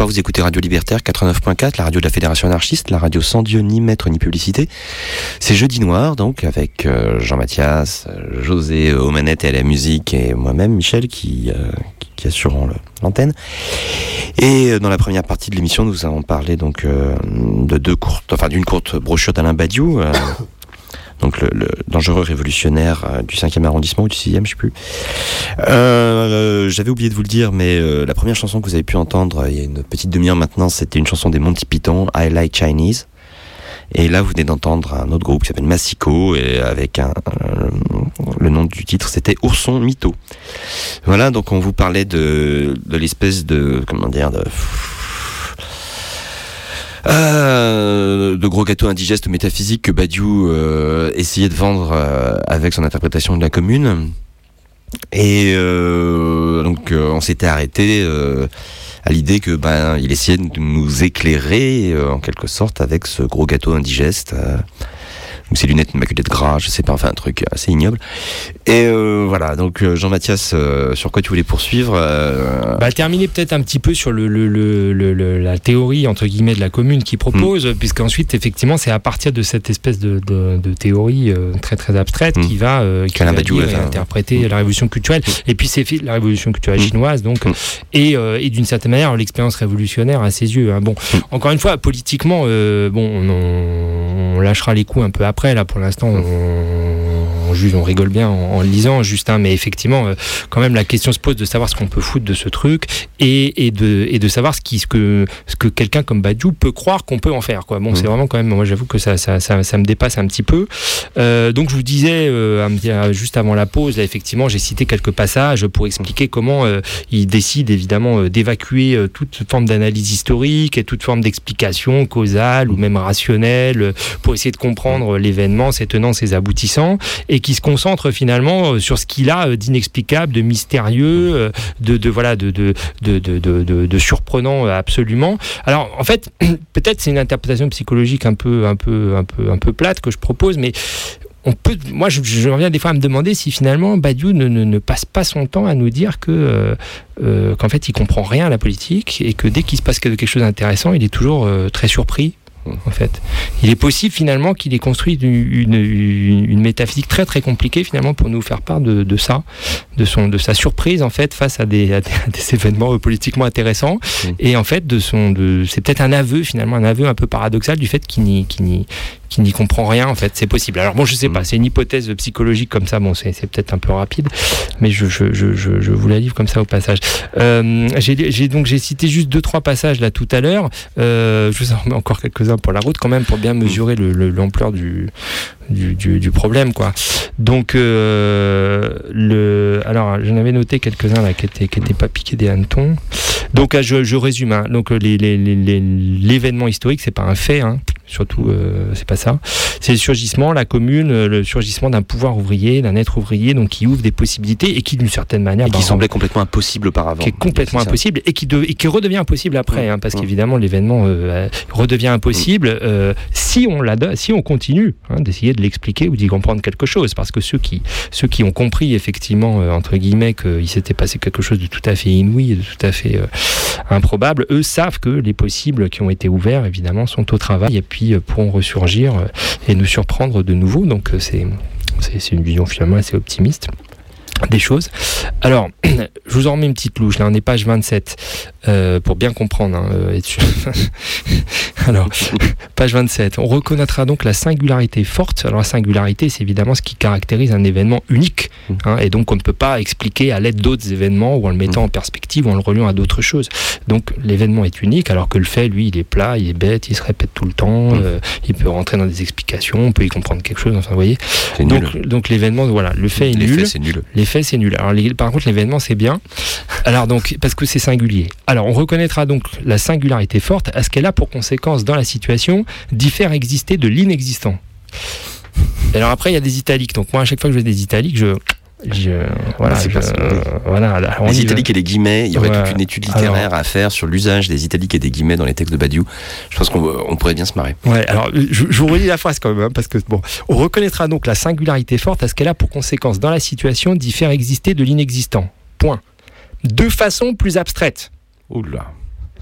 Bonsoir, vous écoutez Radio Libertaire quatre-vingt-neuf point quatre, la radio de la Fédération anarchiste, la radio sans Dieu, ni maître, ni publicité. C'est Jeudi Noir, donc, avec euh, Jean-Mathias, euh, José aux manettes et à la musique, et moi-même, Michel, qui, euh, qui, qui assure le, l'antenne. Et euh, dans la première partie de l'émission, nous avons parlé donc euh, de deux courtes, enfin d'une courte brochure d'Alain Badiou, euh, donc le, le dangereux révolutionnaire euh, du cinquième arrondissement ou du sixième, je sais plus. Euh, euh, j'avais oublié de vous le dire, mais euh, la première chanson que vous avez pu entendre il y a une petite demi-heure maintenant, c'était une chanson des Monty Python, I Like Chinese. Et là, vous venez d'entendre un autre groupe qui s'appelle Massico, et avec un, un, le nom du titre, c'était Ourson Mytho. Voilà, donc on vous parlait de, de l'espèce de, comment dire, de... Euh, de gros gâteaux indigestes métaphysiques que Badiou euh, essayait de vendre euh, avec son interprétation de la Commune. Et euh, donc euh, on s'était arrêté euh, à l'idée que ben il essayait de nous éclairer euh, en quelque sorte avec ce gros gâteau indigeste. Euh, ou ses lunettes immaculées de gras, je sais pas, enfin un truc assez ignoble. Et euh, voilà, donc Jean-Mathias, euh, sur quoi tu voulais poursuivre euh... bah, terminer peut-être un petit peu sur le, le, le, le, le, la théorie, entre guillemets, de la Commune qui propose, mmh. puisqu'ensuite, effectivement, c'est à partir de cette espèce de, de, de théorie euh, très très abstraite mmh. qui va, euh, qui va dire et interpréter mmh. la révolution culturelle. Mmh. Et puis c'est fait la révolution culturelle mmh. chinoise, donc, mmh. et, euh, et d'une certaine manière, l'expérience révolutionnaire à ses yeux. Hein. Bon, mmh. encore une fois, politiquement, euh, bon, on, on lâchera les coups un peu après. Là, pour l'instant, on, on, juge, on rigole bien en, en le lisant, Justin, mais effectivement, euh, quand même, la question se pose de savoir ce qu'on peut foutre de ce truc et, et, de, et de savoir ce, qui, ce, que, ce que quelqu'un comme Badiou peut croire qu'on peut en faire. Quoi. Bon, mmh. c'est vraiment quand même, moi j'avoue que ça, ça, ça, ça me dépasse un petit peu. Euh, donc, je vous disais, euh, juste avant la pause, là, effectivement, j'ai cité quelques passages pour expliquer comment euh, il décide évidemment euh, d'évacuer euh, toute forme d'analyse historique et toute forme d'explication causale ou même rationnelle euh, pour essayer de comprendre l'événement, ses tenants, ses aboutissants, et qui se concentre finalement sur ce qu'il a d'inexplicable, de mystérieux, de, de voilà, de, de, de, de, de, de surprenant absolument. Alors en fait, peut-être c'est une interprétation psychologique un peu, un peu, un peu, un peu plate que je propose, mais on peut, moi je, je reviens des fois à me demander si finalement Badiou ne, ne, ne passe pas son temps à nous dire que euh, euh, qu'en fait il comprend rien à la politique et que dès qu'il se passe quelque chose d'intéressant, il est toujours euh, très surpris. En fait, il est possible finalement qu'il ait construit une, une, une métaphysique très très compliquée finalement pour nous faire part de, de ça, de son, de sa surprise en fait face à des, à des, à des événements politiquement intéressants. Mmh. Et en fait de son, de, c'est peut-être un aveu finalement, un aveu un peu paradoxal du fait qu'il n'y, qu'il n'y, qu'il n'y comprend rien en fait. C'est possible. Alors bon, je sais pas, c'est une hypothèse psychologique comme ça. Bon, c'est, c'est peut-être un peu rapide, mais je, je, je, je, je vous la livre comme ça au passage. Euh, j'ai, j'ai donc j'ai cité juste deux trois passages là tout à l'heure. Euh, je vous en remets encore quelques-uns pour la route quand même pour bien mesurer le, le, l'ampleur du, du, du, du problème quoi. Donc euh, le, alors j'en avais noté quelques-uns là qui étaient qui étaient pas piqués des hannetons. Donc je, je résume. Hein. Donc les, les, les, les, l'événement historique c'est pas un fait. Hein. Surtout, euh, c'est pas ça. C'est le surgissement, la Commune, le surgissement d'un pouvoir ouvrier, d'un être ouvrier, donc qui ouvre des possibilités et qui, d'une certaine manière, et qui bah, semblait complètement impossible auparavant. Qui est complètement c'est impossible et qui, de, et qui redevient impossible après, mmh. hein, parce mmh. qu'évidemment l'événement euh, redevient impossible mmh. euh, si on la, si on continue hein, d'essayer de l'expliquer ou d'y comprendre quelque chose, parce que ceux qui, ceux qui ont compris effectivement euh, entre guillemets qu'il s'était passé quelque chose de tout à fait inouï, de tout à fait euh, improbable, eux savent que les possibles qui ont été ouverts évidemment sont au travail et puis pourront ressurgir et nous surprendre de nouveau. Donc c'est, c'est, c'est une vision finalement assez optimiste des choses. Alors, je vous en remets une petite louche, là on est page vingt-sept, euh, pour bien comprendre. Hein, euh, Alors, page vingt-sept, on reconnaîtra donc la singularité forte. Alors la singularité, c'est évidemment ce qui caractérise un événement unique, hein, et donc on ne peut pas expliquer à l'aide d'autres événements ou en le mettant en perspective ou en le reliant à d'autres choses. Donc l'événement est unique, alors que le fait, lui, il est plat, il est bête, il se répète tout le temps, euh, il peut rentrer dans des explications, on peut y comprendre quelque chose, enfin vous voyez. C'est donc, nul. donc l'événement, voilà, le fait est les nul. Faits, c'est nul. Les faits, c'est nul. Alors, les, par contre, l'événement, c'est bien. Alors, donc, parce que c'est singulier. Alors, on reconnaîtra donc la singularité forte à ce qu'elle a pour conséquence dans la situation d'y faire exister de l'inexistant. Alors, après, il y a des italiques. Donc, moi, à chaque fois que je fais des italiques, je. Je, voilà, c'est je, euh, voilà, alors les italiques et les guillemets, il y aurait ouais. toute une étude littéraire alors, à faire sur l'usage des italiques et des guillemets dans les textes de Badiou. Je pense qu'on on pourrait bien se marrer. Ouais, alors je, je vous relis la phrase quand même, hein, parce que bon, on reconnaîtra donc la singularité forte à ce qu'elle a pour conséquence dans la situation d'y faire exister de l'inexistant. Point. De façon plus abstraite. Oula.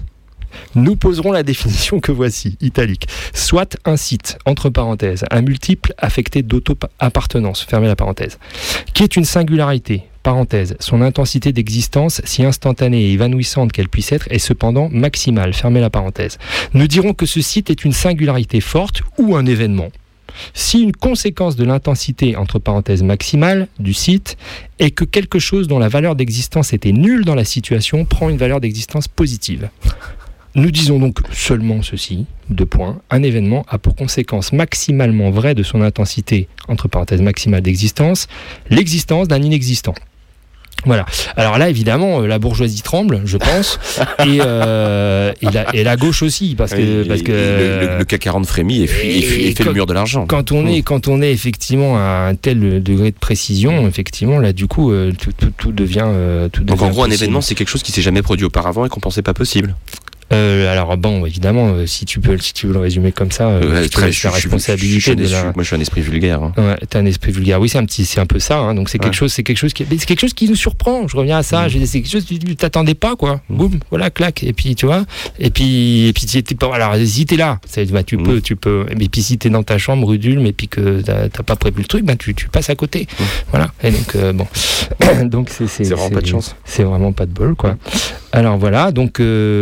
Nous poserons la définition que voici, italique. Soit un site, entre parenthèses, un multiple affecté d'auto-appartenance, fermez la parenthèse, qui est une singularité, parenthèse, son intensité d'existence, si instantanée et évanouissante qu'elle puisse être, est cependant maximale, fermez la parenthèse. Nous dirons que ce site est une singularité forte ou un événement. Si une conséquence de l'intensité, entre parenthèses, maximale du site est que quelque chose dont la valeur d'existence était nulle dans la situation prend une valeur d'existence positive. Nous disons donc seulement ceci, deux points, un événement a pour conséquence maximalement vraie de son intensité, entre parenthèses, maximale d'existence, l'existence d'un inexistant. Voilà. Alors là, évidemment, la bourgeoisie tremble, je pense, et, euh, et, la, et la gauche aussi, parce que, oui, parce que le, le, le C A C quarante frémit et, et, et, et fait quand, le mur de l'argent. Quand on est, quand on est effectivement à un tel degré de précision, effectivement, là, du coup, tout, tout, tout devient. Tout Donc devient en gros, possible. Un événement, c'est quelque chose qui s'est jamais produit auparavant et qu'on pensait pas possible. Euh, alors bon, évidemment, euh, si tu peux, si tu veux le résumer comme ça, euh, euh, je te laisse la responsabilité de la. Moi, je suis un esprit vulgaire. Hein. Ouais, t'as un esprit vulgaire. Oui, c'est un petit, c'est un peu ça. Hein. Donc c'est quelque ouais. chose, c'est quelque chose qui, c'est quelque chose qui nous surprend. Je reviens à ça. Mmh. C'est quelque chose que tu t'attendais pas, quoi. Mmh. Boum, voilà, clac. Et puis tu vois. Et puis, et puis t'es pas. Alors si t'es là, bah, tu mmh. peux, tu peux. Et puis si t'es dans ta chambre rue d'Ulm et puis que t'as, t'as pas prévu le truc, bah tu, tu passes à côté. Mmh. Voilà. Et donc euh, bon, donc c'est, c'est, c'est vraiment c'est, pas de chance. C'est vraiment pas de bol, quoi. Alors voilà. Donc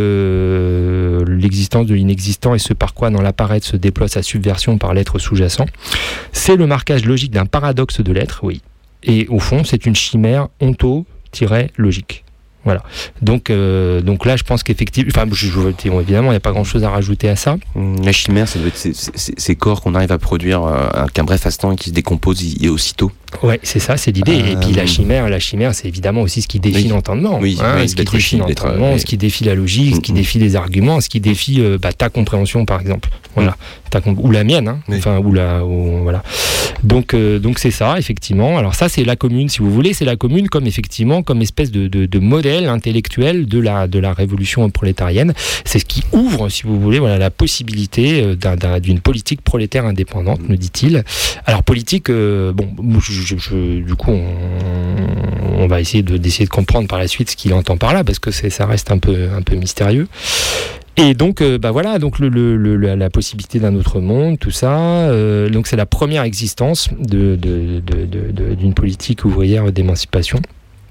euh, l'existence de l'inexistant et ce par quoi dans l'appareil se déploie sa subversion par l'être sous-jacent. C'est le marquage logique d'un paradoxe de l'être, oui. Et au fond, c'est une chimère onto-logique. Voilà. Donc, euh, donc là, je pense qu'effectivement, enfin, je, je, évidemment, il n'y a pas grand-chose à rajouter à ça. La chimère, ça doit être ces, ces, ces corps qu'on arrive à produire euh, qu'un bref instant et qui se décomposent y, y aussitôt. Ouais, c'est ça, c'est l'idée. Euh, et puis la chimère, la chimère, c'est évidemment aussi ce qui défie oui. l'entendement. Oui, hein, oui, ce qui défie l'entendement, ce qui défie la logique, ce qui défie les arguments, ce qui défie euh, bah, ta compréhension, par exemple. Voilà. Ta comp- ou la mienne, hein. oui. Enfin, ou la, ou, voilà. Donc, euh, donc c'est ça, effectivement. Alors ça, c'est la commune, si vous voulez, c'est la commune comme effectivement, comme espèce de, de, de modèle intellectuel de la, de la révolution prolétarienne. C'est ce qui ouvre, si vous voulez, voilà, la possibilité d'un, d'un, d'une politique prolétaire indépendante, me dit-il. Alors politique, euh, bon, je, je, je, du coup, on, on va essayer de, d'essayer de comprendre par la suite ce qu'il entend par là, parce que c'est, ça reste un peu, un peu mystérieux. Et donc, euh, bah voilà, donc le, le, le, la possibilité d'un autre monde, tout ça. Euh, donc c'est la première existence de, de, de, de, de, d'une politique ouvrière d'émancipation.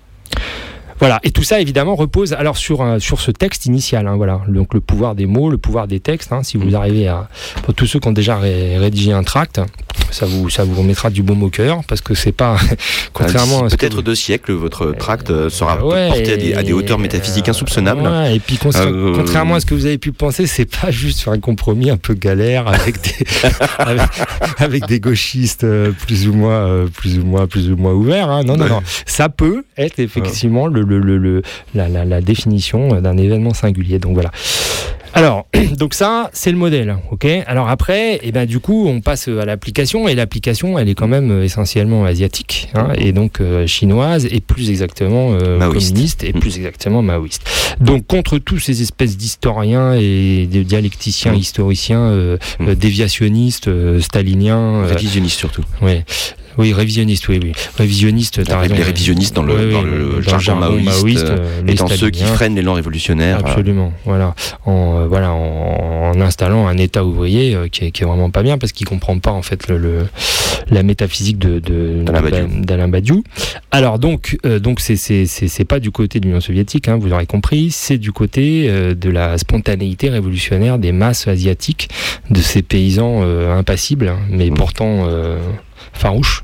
Voilà, et tout ça évidemment repose alors sur un, sur ce texte initial, hein, voilà. Donc le pouvoir des mots, le pouvoir des textes. Hein, si vous arrivez à, pour tous ceux qui ont déjà ré, rédigé un tract, ça vous ça vous remettra du baume au cœur, parce que c'est pas contrairement ah, à ce peut-être que, deux siècles, votre tract euh, sera ouais, porté à des, à des hauteurs métaphysiques insoupçonnables. Ouais, et puis con- euh, contrairement à ce que vous avez pu penser, c'est pas juste sur un compromis un peu galère avec des avec, avec des gauchistes euh, plus ou moins euh, plus ou moins plus ou moins ouverts. Hein. Non, non, non, ça peut être effectivement ouais. le Le, le, le, la, la, la définition d'un événement singulier. Donc voilà. Alors, donc ça, c'est le modèle, ok. Alors après, et ben du coup, on passe à l'application, et l'application, elle est quand même essentiellement asiatique, hein, et donc euh, chinoise, et plus exactement euh, communiste, et plus exactement maoïste. Donc contre tous ces espèces d'historiens et de dialecticiens, mmh. historiciens, euh, mmh. déviationnistes, euh, staliniens, révisionnistes surtout. Ouais. Oui, révisionniste, oui, oui. Révisionniste, t'as raison. Les révisionnistes dans le, oui, dans oui, le dans jargon maoïste, maoïste euh, étant ceux qui freinent l'élan révolutionnaire. Absolument, euh... voilà. En, euh, voilà, en, en installant un État ouvrier euh, qui, est, qui est vraiment pas bien, parce qu'il comprend pas, en fait, le, le, la métaphysique de, de, d'Alain, Badiou. d'Alain Badiou. Alors, donc, euh, donc c'est, c'est, c'est, c'est pas du côté de l'Union soviétique, hein, vous l'aurez compris, c'est du côté euh, de la spontanéité révolutionnaire des masses asiatiques, de ces paysans euh, impassibles, mais mmh. pourtant euh, farouches.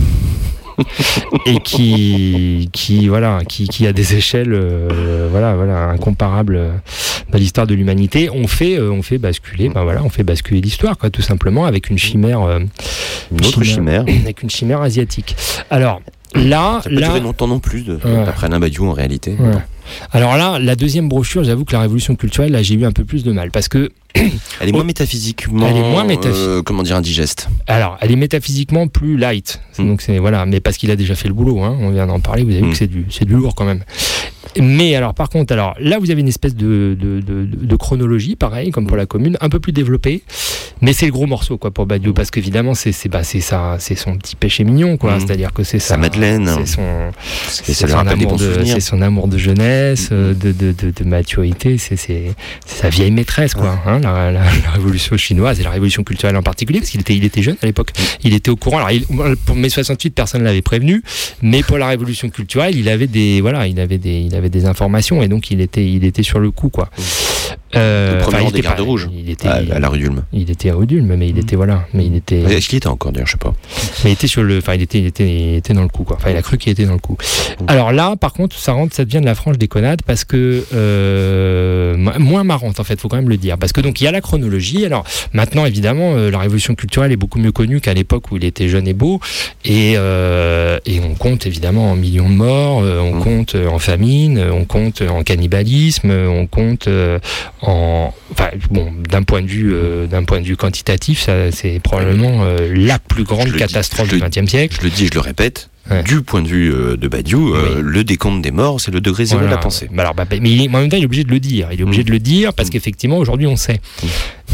et qui qui voilà qui qui a des échelles euh, voilà voilà incomparables dans l'histoire de l'humanité. On fait euh, on fait basculer ben voilà on fait basculer l'histoire, quoi, tout simplement, avec une chimère euh, une autre chimère, chimère avec une chimère asiatique. Alors là ça peut là durer longtemps non plus de, ouais. d'après Alain Badiou en réalité. Ouais. Alors là, la deuxième brochure, j'avoue que la révolution culturelle, là, j'ai eu un peu plus de mal, parce que elle est moins métaphysiquement, elle est moins métaphy- euh, comment dire, indigeste. Alors, elle est métaphysiquement plus light. Mmh. Donc c'est voilà, mais parce qu'il a déjà fait le boulot, hein, on vient d'en parler. Vous avez mmh. vu que c'est du, c'est du lourd quand même. Mais alors, par contre, alors là, vous avez une espèce de, de, de, de chronologie, pareil, comme pour la commune, un peu plus développée. Mais c'est le gros morceau, quoi, pour Badiou, parce qu'évidemment, c'est, c'est, bah, c'est, ça, c'est son petit péché mignon, quoi. Mmh. C'est-à-dire que c'est sa Madeleine. C'est son, c'est, c'est son amour de, c'est son amour de jeunesse, mmh. de, de, de, de maturité. C'est, c'est, c'est sa vieille maîtresse, quoi. Hein, la, la, la révolution chinoise et la révolution culturelle en particulier, parce qu'il était, il était jeune à l'époque. Il était au courant. Alors, il, pour mai soixante-huit, personne ne l'avait prévenu, mais pour la révolution culturelle, il avait des, voilà, il avait des, il avait des informations et donc il était, il était sur le coup, quoi. Euh, le premier rang des gardes rouges il était, à, à la rue d'Ulm. Il était à rue d'Ulm, mais il mmh. était voilà, mais il était. Est-ce qu'il était encore d'ailleurs, je sais pas. Mais il était sur le, enfin il était, il était, il était dans le coup, quoi. Enfin il a cru qu'il était dans le coup. Mmh. Alors là, par contre, ça rentre, ça devient de la franche déconnade parce que euh, moins marrante en fait, faut quand même le dire, parce que donc il y a la chronologie. Alors maintenant, évidemment, euh, la révolution culturelle est beaucoup mieux connue qu'à l'époque où il était jeune et beau, et euh, et on compte évidemment en millions de morts, euh, on mmh. compte en famine, on compte en cannibalisme, on compte euh, En, enfin, bon, d'un point de vue, euh, d'un point de vue quantitatif, ça, c'est probablement euh, la plus grande catastrophe dis, du vingtième siècle. Je le dis, je le répète. Ouais. Du point de vue euh, de Badiou, euh, oui. le décompte des morts, c'est le degré zéro voilà. de la pensée. Bah alors, bah, mais il est, en même temps, il est obligé de le dire. Il est obligé mmh. de le dire parce mmh. qu'effectivement, aujourd'hui, on sait. Il mmh.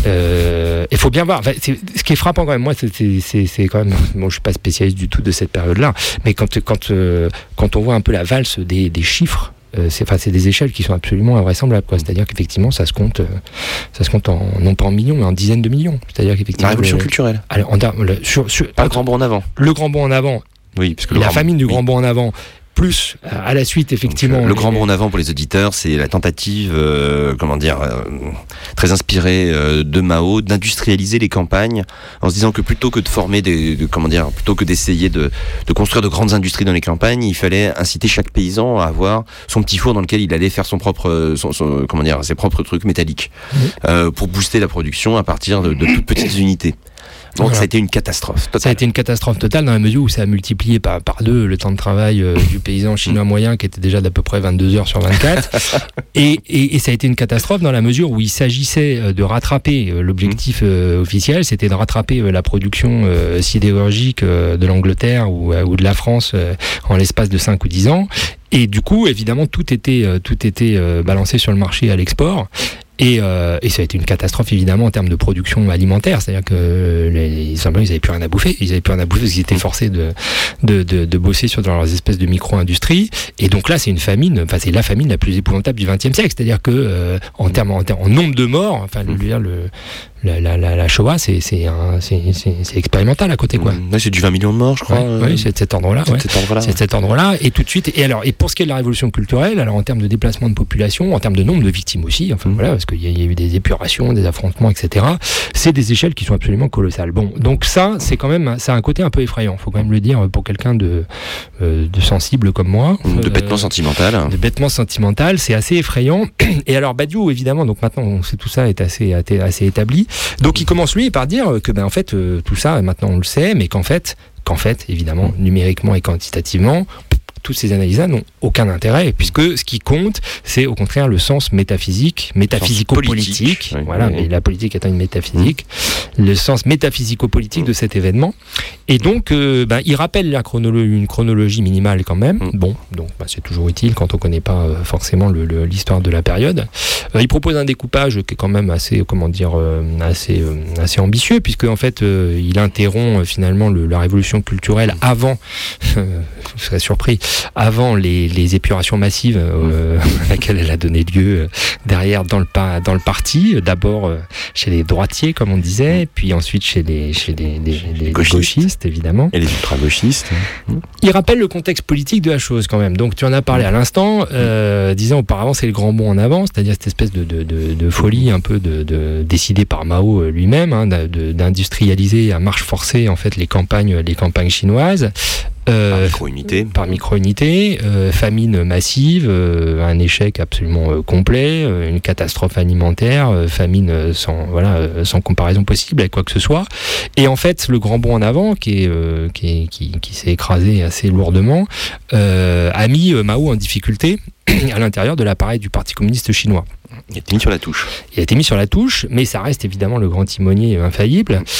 euh, faut bien voir. Enfin, c'est, ce qui est frappant quand même, moi, c'est, c'est, c'est, c'est quand même. Bon, je suis pas spécialiste du tout de cette période-là, mais quand, quand, euh, quand on voit un peu la valse des, des chiffres. Euh, c'est, enfin, c'est des échelles qui sont absolument invraisemblables, quoi. C'est-à-dire qu'effectivement, ça se compte, euh, ça se compte en, non pas en millions, mais en dizaines de millions. C'est-à-dire qu'effectivement. La révolution le, culturelle. Alors, en, le, sur, sur, pas le grand bond en avant. Le grand bond en avant. Oui, parce que la grand famine du oui. grand bond en avant. Plus à la suite, effectivement. Donc, le grand bond en avant pour les auditeurs, c'est la tentative, euh, comment dire, euh, très inspirée euh, de Mao, d'industrialiser les campagnes, en se disant que plutôt que de former des, de, comment dire, plutôt que d'essayer de, de construire de grandes industries dans les campagnes, il fallait inciter chaque paysan à avoir son petit four dans lequel il allait faire son propre, son, son, comment dire, ses propres trucs métalliques, mmh. euh, pour booster la production à partir de, de toutes petites unités. Donc voilà. Ça a été une catastrophe totale. Ça a été une catastrophe totale dans la mesure où ça a multiplié par, par deux le temps de travail euh, du paysan chinois moyen qui était déjà d'à peu près vingt-deux heures sur vingt-quatre. et, et, et ça a été une catastrophe dans la mesure où il s'agissait de rattraper euh, l'objectif euh, officiel, c'était de rattraper euh, la production euh, sidérurgique euh, de l'Angleterre ou, euh, ou de la France euh, en l'espace de cinq ou dix ans. Et du coup, évidemment, tout était, euh, tout était euh, balancé sur le marché à l'export. Et, euh, et ça a été une catastrophe évidemment en termes de production alimentaire, c'est-à-dire que les, les Islandais, ils n'avaient plus rien à bouffer, ils n'avaient plus rien à bouffer parce qu'ils étaient forcés de, de, de, de bosser sur dans leurs espèces de micro-industries. Et donc là, c'est une famine, enfin c'est la famine la plus épouvantable du vingtième siècle, c'est-à-dire que euh, en termes en, termes, en nombre de morts, enfin le, le, la, la, la, la Shoah, c'est, c'est, un, c'est, c'est, c'est expérimental à côté, quoi. Là, c'est du vingt millions de morts, je crois. Ouais, euh... Oui, c'est de cet ordre-là. C'est ouais. de cet ordre-là. C'est de cet ordre-là. Et tout de suite. Et alors, et pour ce qui est de la révolution culturelle, alors en termes de déplacement de population, en termes de nombre de victimes aussi, enfin mmh. voilà, parce qu'il y, y a eu des épurations, des affrontements, et cetera. C'est des échelles qui sont absolument colossales. Bon, donc ça, c'est quand même, ça a un côté un peu effrayant. Faut quand même le dire pour quelqu'un de euh, de sensible comme moi. De bêtement euh, sentimental. De bêtement sentimental, c'est assez effrayant. Et alors Badiou, évidemment, donc maintenant, on sait tout ça est assez assez établi. Donc il commence lui par dire que ben en fait euh, tout ça maintenant on le sait, mais qu'en fait qu'en fait évidemment numériquement et quantitativement toutes ces analyses-là n'ont aucun intérêt, puisque ce qui compte, c'est au contraire le sens métaphysique, métaphysico-politique, oui, voilà, oui. mais la politique étant une métaphysique, mmh. le sens métaphysico-politique mmh. de cet événement. Et donc, euh, ben, il rappelle la chronolo- une chronologie minimale quand même. Mmh. Bon, donc ben, c'est toujours utile quand on ne connaît pas euh, forcément le, le, l'histoire de la période. Euh, il propose un découpage qui est quand même assez, comment dire, euh, assez, euh, assez ambitieux, puisque en fait, euh, il interrompt euh, finalement le, la révolution culturelle avant, euh, je serais surpris, avant les, les épurations massives euh, à laquelle elle a donné lieu euh, derrière dans le, dans le parti, d'abord euh, chez les droitiers comme on disait, puis ensuite chez les, chez les, les, les, les gauchistes. gauchistes évidemment. Et les ultra-gauchistes. Il rappelle le contexte politique de la chose quand même, donc tu en as parlé à l'instant, euh, disant auparavant c'est le grand bond en avant, c'est-à-dire cette espèce de, de, de, de folie un peu de, de, décidée par Mao lui-même, hein, de, d'industrialiser à marche forcée en fait les campagnes, les campagnes chinoises. Euh, par micro-unité, par micro-unité, euh, famine massive, euh, un échec absolument euh, complet, euh, une catastrophe alimentaire, euh, famine sans voilà euh, sans comparaison possible avec quoi que ce soit. Et en fait, le grand bond en avant, qui est euh, qui, est, qui, qui s'est écrasé assez lourdement, euh, a mis euh, Mao en difficulté à l'intérieur de l'appareil du Parti communiste chinois. Il a été mis sur la touche. Il a été mis sur la touche, mais ça reste évidemment le grand timonier infaillible.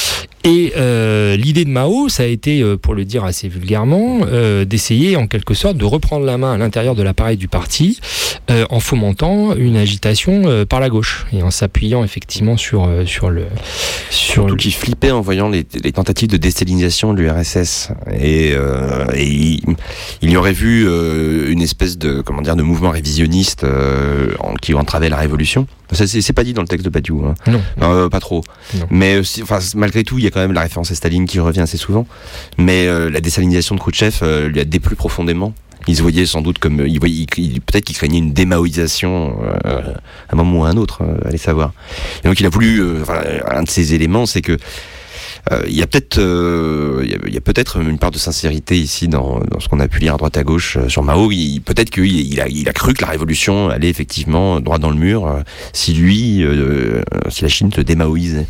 Et euh, l'idée de Mao, ça a été, euh, pour le dire assez vulgairement, euh, d'essayer en quelque sorte de reprendre la main à l'intérieur de l'appareil du parti euh, en fomentant une agitation euh, par la gauche et en s'appuyant effectivement sur, euh, sur le... Sur Surtout le... qu'il flippait en voyant les, les tentatives de déstalinisation de l'U R S S. Et, euh, et il, il y aurait vu euh, une espèce de, comment dire, de mouvement révisionniste euh, en, qui entravait la révolution. Ça, c'est, c'est pas dit dans le texte de Badiou. Hein. Non. Euh, pas trop. Non. Mais aussi, enfin, malgré tout, il y a quand même la référence à Staline qui revient assez souvent. Mais euh, la désalinisation de Khrouchtchev euh, lui a déplu profondément. Il se voyait sans doute comme, il voyait, il, peut-être qu'il craignait une démaoïsation euh, à un moment ou à un autre, euh, allez savoir. Et donc il a voulu, euh, enfin, un de ces éléments, c'est que euh, il y a peut-être, euh, il, y a, il y a peut-être une part de sincérité ici dans, dans ce qu'on a pu lire à droite à gauche euh, sur Mao. Il, peut-être qu'il il a, il a cru que la révolution allait effectivement droit dans le mur euh, si lui, euh, si la Chine se démaoïsait.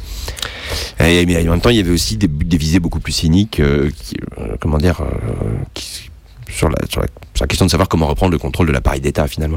Et, mais en même temps, il y avait aussi des, des visées beaucoup plus cyniques, euh, qui, euh, comment dire, euh, qui, sur, la, sur, la, sur la question de savoir comment reprendre le contrôle de l'appareil d'État finalement.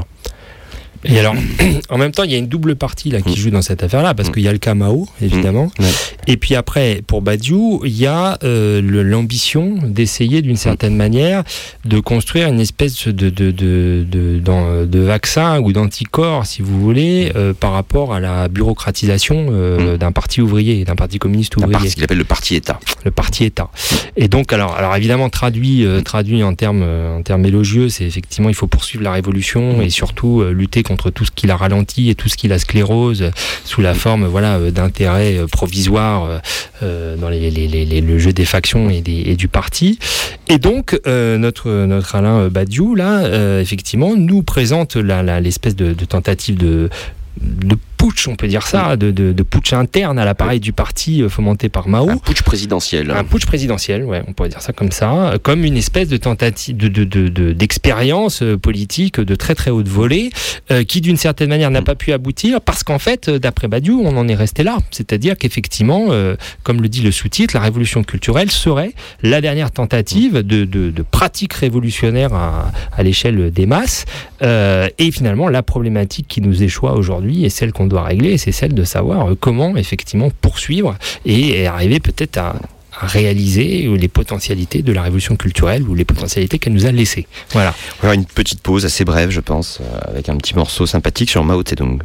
Et alors, en même temps, il y a une double partie là qui mmh. joue dans cette affaire-là, parce mmh. qu'il y a le cas Mao, évidemment, mmh. ouais. et puis après, pour Badiou, il y a euh, le, l'ambition d'essayer, d'une certaine mmh. manière, de construire une espèce de, de, de, de, de, de vaccin ou d'anticorps, si vous voulez, euh, par rapport à la bureaucratisation euh, mmh. d'un parti ouvrier, d'un parti communiste ouvrier. Un parti qu'il appelle le Parti-État. Le Parti-État. Et donc, alors, alors évidemment, traduit, euh, traduit en termes, en termes élogieux, c'est effectivement, il faut poursuivre la révolution mmh. et surtout euh, lutter contre tout ce qui la ralentit et tout ce qui la sclérose sous la forme voilà d'intérêts provisoires euh, dans les, les, les, le jeu des factions et, des, et du parti. Et donc euh, notre notre Alain Badiou là euh, effectivement nous présente la, la, l'espèce de, de tentative de de putsch, on peut dire ça, de, de, de putsch interne à l'appareil du parti euh, fomenté par Mao. Un putsch présidentiel. Un putsch présidentiel, ouais, on pourrait dire ça comme ça, comme une espèce de tentative de, de, de, de, d'expérience politique de très très haute volée, euh, qui d'une certaine manière n'a pas pu aboutir, parce qu'en fait, d'après Badiou, on en est resté là. C'est-à-dire qu'effectivement, euh, comme le dit le sous-titre, la révolution culturelle serait la dernière tentative de, de, de pratique révolutionnaire à, à l'échelle des masses, euh, et finalement, la problématique qui nous échoit aujourd'hui est celle qu'on doit régler, c'est celle de savoir comment effectivement poursuivre et arriver peut-être à, à réaliser les potentialités de la révolution culturelle ou les potentialités qu'elle nous a laissées. Voilà. On va avoir une petite pause assez brève, je pense, avec un petit morceau sympathique sur Mao Tse-tung.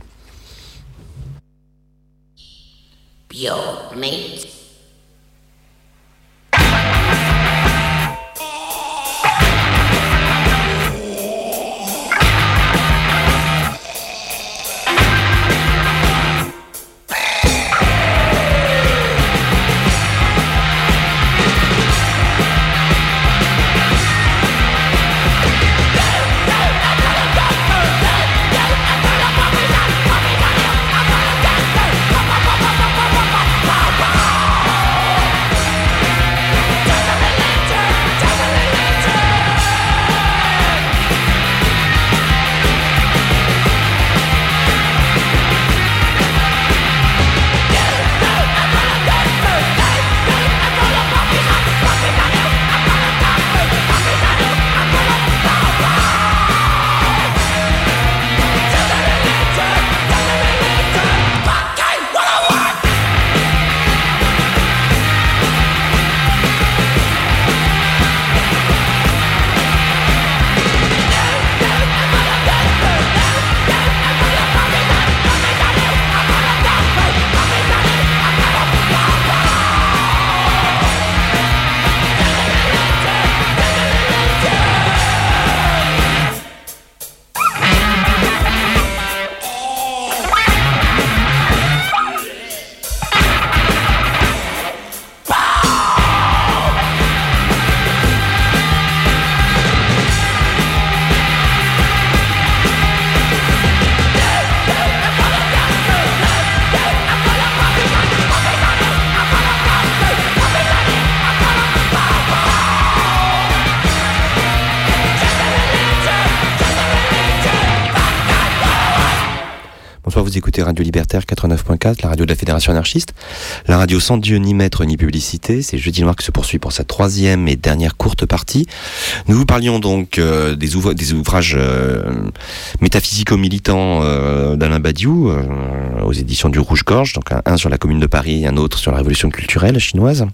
Pure mate. Bye. Bonsoir, vous écoutez Radio Libertaire quatre-vingt-neuf point quatre, la radio de la Fédération anarchiste, la radio sans Dieu ni maître ni publicité. C'est Jeudi Noir qui se poursuit pour sa troisième et dernière courte partie. Nous vous parlions donc euh, des, ouvra- des ouvrages euh, métaphysico-militants euh, d'Alain Badiou euh, aux éditions du Rouge-Gorge, donc un, un sur la Commune de Paris et un autre sur la révolution culturelle chinoise.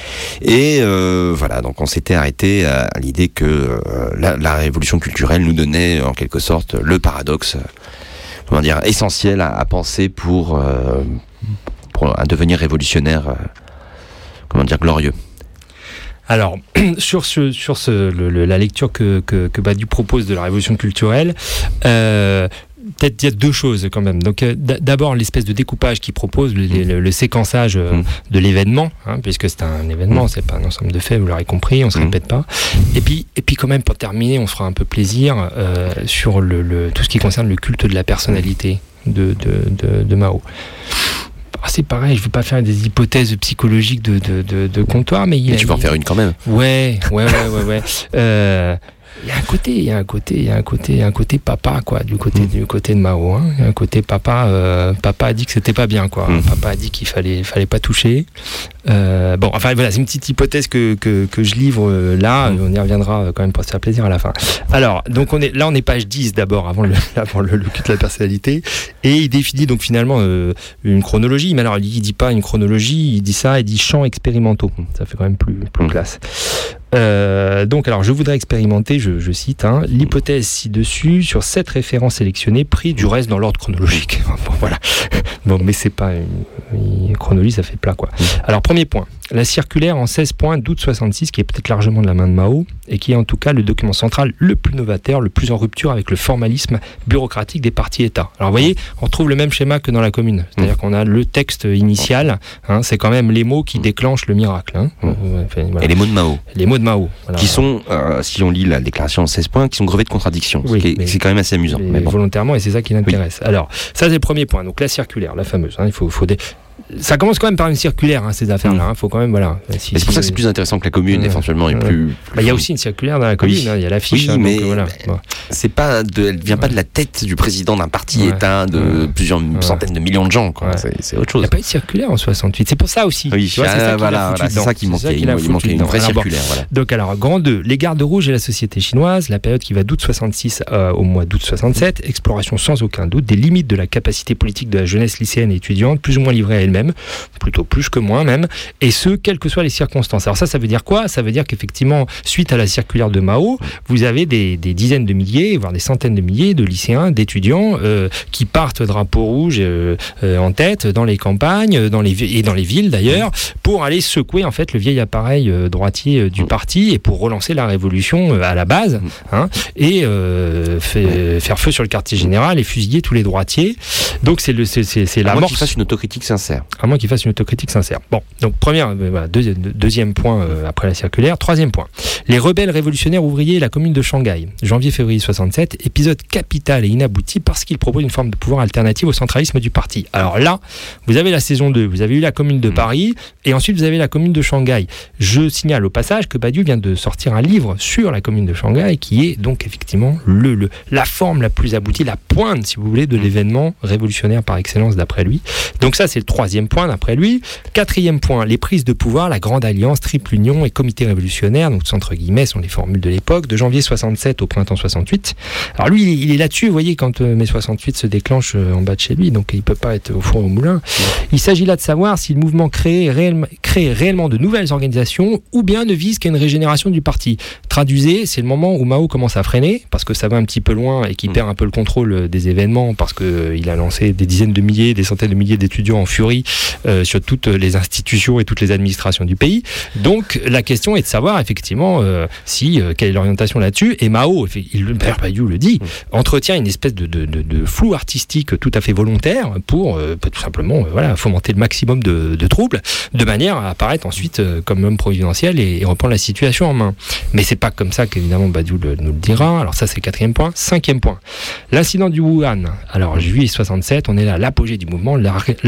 Et euh, voilà, donc on s'était arrêté à l'idée que euh, la, la révolution culturelle nous donnait en quelque sorte le paradoxe, comment dire, essentiel à, à penser pour, euh, pour un devenir révolutionnaire, euh, comment dire, glorieux. Alors, sur, ce, sur ce, le, le, la lecture que, que, que Badiou propose de la révolution culturelle, euh, peut-être dire deux choses quand même. Donc, euh, d'abord, l'espèce de découpage qu'il propose, le, le, le séquençage euh, mmh. de l'événement, hein, puisque c'est un événement, mmh. c'est pas un ensemble de faits, vous l'aurez compris, on ne se mmh. répète pas. Et puis, et puis, quand même, pour terminer, on se fera un peu plaisir euh, sur le, le, tout ce qui concerne le culte de la personnalité de, de, de, de Mao. C'est pareil, je ne veux pas faire des hypothèses psychologiques de, de, de, de comptoir, mais... Il mais a, tu peux en il... faire une quand même. Ouais, ouais, ouais, ouais. ouais. Euh, il y a un côté, il y a un côté, il y a un côté, il y a un côté papa, quoi, du côté, mmh. du côté de Mao. Hein. Il y a un côté papa, euh, papa a dit que c'était pas bien, quoi. Mmh. Papa a dit qu'il fallait, fallait pas toucher. Euh, bon, enfin voilà, c'est une petite hypothèse que, que, que je livre euh, là, mmh. on y reviendra euh, quand même pour se faire plaisir à la fin. Alors, donc on est, là on est page dix d'abord, avant le, avant le, le culte de la personnalité, et il définit donc finalement euh, une chronologie, mais alors il dit pas une chronologie, il dit ça, il dit champs expérimentaux, ça fait quand même plus, plus mmh. classe. Euh, donc alors je voudrais expérimenter, je, je cite, hein, l'hypothèse ci-dessus sur sept références sélectionnées pris du reste dans l'ordre chronologique. Bon, voilà. Bon, mais c'est pas une, une chronologie, ça fait plat, quoi. Alors premier point, la circulaire en seize points d'août soixante-six, qui est peut-être largement de la main de Mao, et qui est en tout cas le document central le plus novateur, le plus en rupture avec le formalisme bureaucratique des partis-États. Alors vous voyez, on retrouve le même schéma que dans la Commune, c'est-à-dire qu'on a le texte initial, hein, c'est quand même les mots qui déclenchent le miracle. Hein. Enfin, voilà. Et les mots de Mao. Les mots de Mao. Voilà. Qui sont, euh, si on lit la déclaration en seize points, qui sont grevés de contradictions. Oui, ce qui est, c'est quand même assez amusant. Mais bon. Volontairement, et c'est ça qui l'intéresse. Oui. Alors, ça c'est le premier point, donc la circulaire, la fameuse. Hein, il faut, faut des... Ça commence quand même par une circulaire, hein, ces affaires-là. Il mmh. faut quand même, voilà. Si, c'est pour si, ça que c'est plus intéressant que la Commune, mmh. éventuellement, et plus. Il bah, y a aussi une circulaire dans la Commune. Il oui. hein, y a l'affiche. Oui, hein, mais donc, voilà. bah, c'est pas de, elle vient ouais. pas de la tête du président d'un parti-État ouais. de ouais. plusieurs ouais. centaines de millions de gens. Quoi. Ouais. C'est, c'est autre chose. Il n'y a pas eu de circulaire en soixante-huit. C'est pour ça aussi. Oui. Tu vois, c'est ça voilà, voilà, c'est ça qui manquait. Il manquait une vraie circulaire. Donc alors, grand deux, les gardes rouges et la société chinoise, la période qui va d'août soixante-six au mois d'août soixante-sept, exploration sans aucun doute des limites de la capacité politique de la jeunesse lycéenne et étudiante, plus ou moins livrée à elle-même, plutôt plus que moins même, et ce, quelles que soient les circonstances. Alors ça, ça veut dire quoi ? Ça veut dire qu'effectivement, suite à la circulaire de Mao, vous avez des, des dizaines de milliers, voire des centaines de milliers de lycéens, d'étudiants euh, qui partent drapeau rouge euh, euh, en tête dans les campagnes, dans les, et dans les villes d'ailleurs, pour aller secouer en fait le vieil appareil euh, droitier euh, du parti et pour relancer la révolution euh, à la base, hein, et euh, fait, faire feu sur le quartier général et fusiller tous les droitiers. Donc c'est, le, c'est, c'est, c'est la mort. À moins morse. qu'il fasse une autocritique sincère. À moins qu'il fasse une autocritique sincère. Bon, donc première, euh, voilà, deuxième, deuxième point euh, après la circulaire. Troisième point, les rebelles révolutionnaires ouvriers et la commune de Shanghai, janvier-février soixante-sept, épisode capital et inabouti parce qu'il propose une forme de pouvoir alternative au centralisme du parti. Alors là, vous avez la saison deux, vous avez eu la commune de Paris et ensuite vous avez la commune de Shanghai. Je signale au passage que Badiou vient de sortir un livre sur la commune de Shanghai qui est donc effectivement le, le, la forme la plus aboutie, la pointe, si vous voulez, de l'événement révolutionnaire par excellence d'après lui. Donc ça, c'est le troisième point d'après lui. Quatrième point, les prises de pouvoir, la grande alliance, triple union et comité révolutionnaire, donc entre guillemets sont les formules de l'époque, de janvier soixante-sept au printemps soixante-huit. Alors lui, il est là-dessus, vous voyez, quand mai soixante-huit se déclenche en bas de chez lui, donc il ne peut pas être au four au moulin. Il s'agit là de savoir si le mouvement crée, réellement, crée réellement de nouvelles organisations ou bien ne vise qu'à une régénération du parti. Traduisez, c'est le moment où Mao commence à freiner, parce que ça va un petit peu loin et qu'il mmh. perd un peu le contrôle des événements, parce qu'il a lancé des dizaines de milliers, des centaines de milliers d'étudiants en furie euh, sur toutes les institutions et toutes les administrations du pays. Donc la question est de savoir effectivement euh, si euh, quelle est l'orientation là-dessus. Et Mao, il, le père Badiou le dit, entretient une espèce de, de, de, de flou artistique tout à fait volontaire pour euh, tout simplement euh, voilà, fomenter le maximum de, de troubles, de manière à apparaître ensuite euh, comme homme providentiel et, et reprendre la situation en main. Mais c'est pas comme ça qu'évidemment Badiou le, nous le dira. Alors ça c'est le quatrième point. Cinquième point, l'incident du Wuhan. Alors juillet soixante-sept, on est là à l'apogée du mouvement. L'armée risque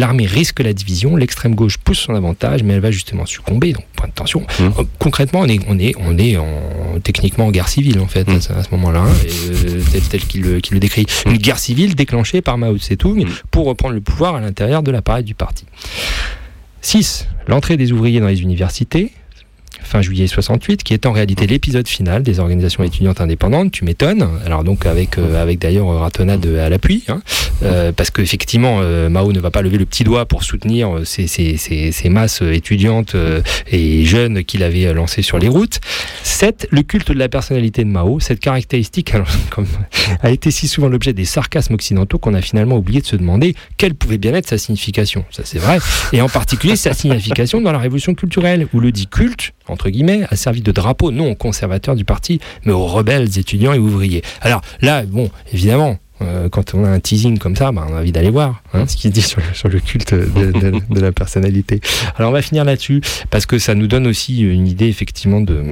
risque la division. L'extrême gauche pousse son avantage, mais elle va justement succomber. Donc, point de tension. Mmh. Euh, concrètement, on est, on est, on est en, techniquement en guerre civile, en fait, mmh. à, à ce moment-là, hein, et, euh, tel, tel qu'il, le, qu'il le décrit. Une guerre civile déclenchée par Mao Tse-tung mmh. pour reprendre le pouvoir à l'intérieur de l'appareil du parti. six. L'entrée des ouvriers dans les universités. Fin juillet soixante-huit, qui est en réalité l'épisode final des organisations étudiantes indépendantes, tu m'étonnes, alors donc avec, euh, avec d'ailleurs ratonnade à l'appui, hein, euh, parce qu'effectivement euh, Mao ne va pas lever le petit doigt pour soutenir euh, ces, ces, ces, ces masses étudiantes euh, et jeunes qu'il avait lancées sur les routes. sept. Le culte de la personnalité de Mao, cette caractéristique alors, comme, a été si souvent l'objet des sarcasmes occidentaux qu'on a finalement oublié de se demander quelle pouvait bien être sa signification, ça c'est vrai, et en particulier sa signification dans la révolution culturelle, où le dit culte, entre guillemets, a servi de drapeau non aux conservateurs du parti, mais aux rebelles étudiants et ouvriers. Alors là, bon, évidemment, euh, quand on a un teasing comme ça, bah, on a envie d'aller voir hein, ce qui se dit sur le, sur le culte de, de, de la personnalité. Alors on va finir là-dessus, parce que ça nous donne aussi une idée effectivement de...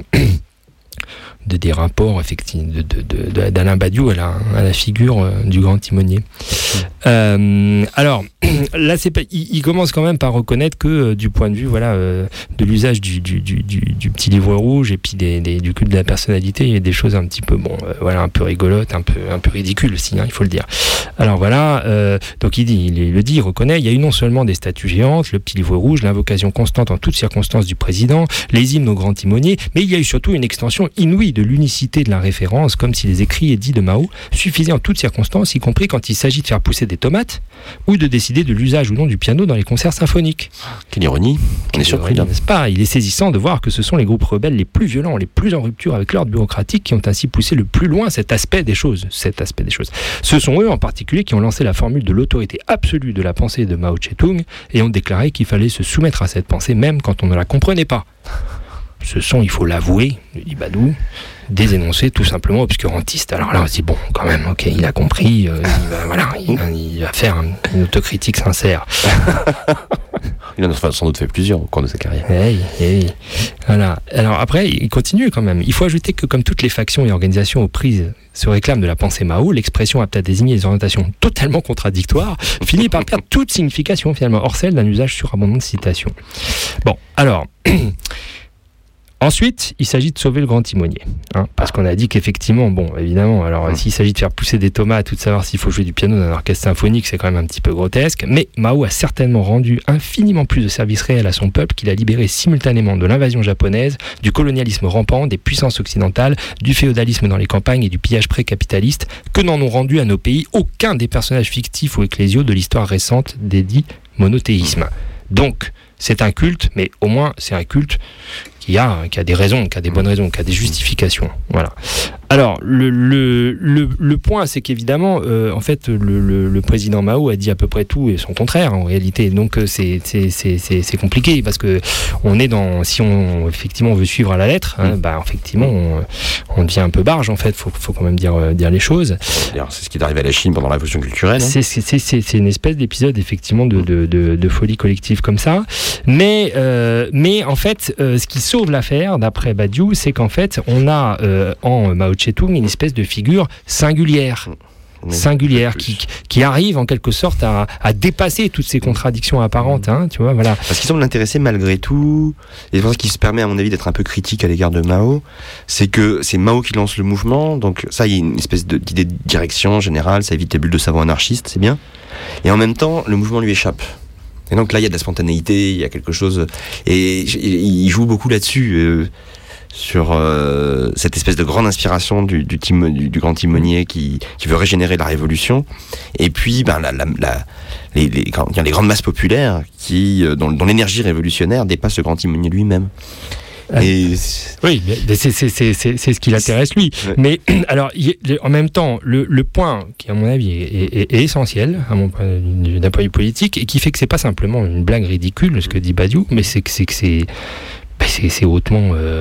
de des rapports effectivement de, de, de, de, d'Alain Badiou à la, à la figure euh, du grand timonier. Euh, alors là, c'est pas, il, il commence quand même par reconnaître que euh, du point de vue voilà euh, de l'usage du, du, du, du, du petit livre rouge et puis des, des, du culte de la personnalité, il y a des choses un petit peu bon euh, voilà un peu rigolotes, un peu un peu ridicules aussi, hein, il faut le dire. Alors voilà, euh, donc il dit, il, il le dit, il reconnaît, il y a eu non seulement des statues géantes, le petit livre rouge, l'invocation constante en toutes circonstances du président, les hymnes au grand timonier, mais il y a eu surtout une extension inouïe de l'unicité de la référence, comme si les écrits et dits de Mao suffisaient en toutes circonstances, y compris quand il s'agit de faire pousser des tomates ou de décider de l'usage ou non du piano dans les concerts symphoniques. Quelle ironie, on est surpris là. N'est-ce pas ? Il est saisissant de voir que ce sont les groupes rebelles les plus violents, les plus en rupture avec l'ordre bureaucratique qui ont ainsi poussé le plus loin cet aspect des choses. Cet aspect des choses. Ce sont eux en particulier qui ont lancé la formule de l'autorité absolue de la pensée de Mao Tse-tung et ont déclaré qu'il fallait se soumettre à cette pensée même quand on ne la comprenait pas. Ce sont, il faut l'avouer, dit Badiou, des énoncés tout simplement obscurantistes. Alors là, c'est bon, quand même, ok, il a compris, euh, il va, voilà, il va, il va faire une autocritique sincère. Il en a sans doute fait plusieurs au cours de sa carrière. Oui, oui. Voilà. Alors après, il continue quand même. Il faut ajouter que comme toutes les factions et organisations aux prises se réclament de la pensée Mao, l'expression apte à désigner des orientations totalement contradictoires finit par perdre toute signification finalement, hors celle d'un usage surabondant de citations. Bon, alors... Ensuite, il s'agit de sauver le grand timonier, hein, parce qu'on a dit qu'effectivement, bon, évidemment, alors mmh. s'il s'agit de faire pousser des tomates ou de savoir s'il faut jouer du piano dans un orchestre symphonique, c'est quand même un petit peu grotesque, mais Mao a certainement rendu infiniment plus de services réels à son peuple qu'il a libéré simultanément de l'invasion japonaise, du colonialisme rampant, des puissances occidentales, du féodalisme dans les campagnes et du pillage pré-capitaliste, que n'en ont rendu à nos pays aucun des personnages fictifs ou ecclésiaux de l'histoire récente des dits monothéismes. Donc, c'est un culte, mais au moins c'est un culte qui a, qui a des raisons, qui a des bonnes raisons, qui a des justifications. Voilà. Alors, le, le, le, le point, c'est qu'évidemment, euh, en fait, le, le, le président Mao a dit à peu près tout et son contraire, en réalité. Donc, c'est, c'est, c'est, c'est, c'est compliqué, parce que on est dans, si on, effectivement, on veut suivre à la lettre, hein, bah, effectivement, on, on devient un peu barge, en fait. Faut, faut quand même dire, euh, dire les choses. C'est ce qui est arrivé à la Chine pendant la révolution culturelle. C'est, c'est, c'est, c'est, c'est une espèce d'épisode, effectivement, de, de, de, de folie collective comme ça. Mais, euh, mais en fait, euh, ce qui sauve l'affaire, d'après Badiou, c'est qu'en fait, on a euh, en Mao Tse-tung une espèce de figure singulière. Oui, singulière, qui, qui arrive en quelque sorte à, à dépasser toutes ces contradictions apparentes, hein, tu vois, voilà. Parce qu'il semble l'intéresser malgré tout, et c'est pour ça qu'il se permet à mon avis d'être un peu critique à l'égard de Mao, c'est que c'est Mao qui lance le mouvement, donc ça il y a une espèce de, d'idée de direction générale, ça évite les bulles de savon anarchistes, c'est bien, et en même temps le mouvement lui échappe. Et donc là il y a de la spontanéité, il y a quelque chose, et il joue beaucoup là-dessus, euh, sur euh, cette espèce de grande inspiration du, du, timo, du, du grand timonier qui, qui veut régénérer la révolution, et puis ben, la, la, la, les, les, les grandes masses populaires qui, dont, dont l'énergie révolutionnaire dépasse le grand timonier lui-même. Et oui, mais c'est, c'est, c'est, c'est, c'est ce qui l'intéresse lui. Ouais. Mais alors, y, en même temps, le, le point qui, à mon avis, est, est, est essentiel, à mon, d'un point de vue politique, et qui fait que c'est pas simplement une blague ridicule, ce que dit Badiou, mais c'est que c'est, que c'est C'est, c'est hautement, euh,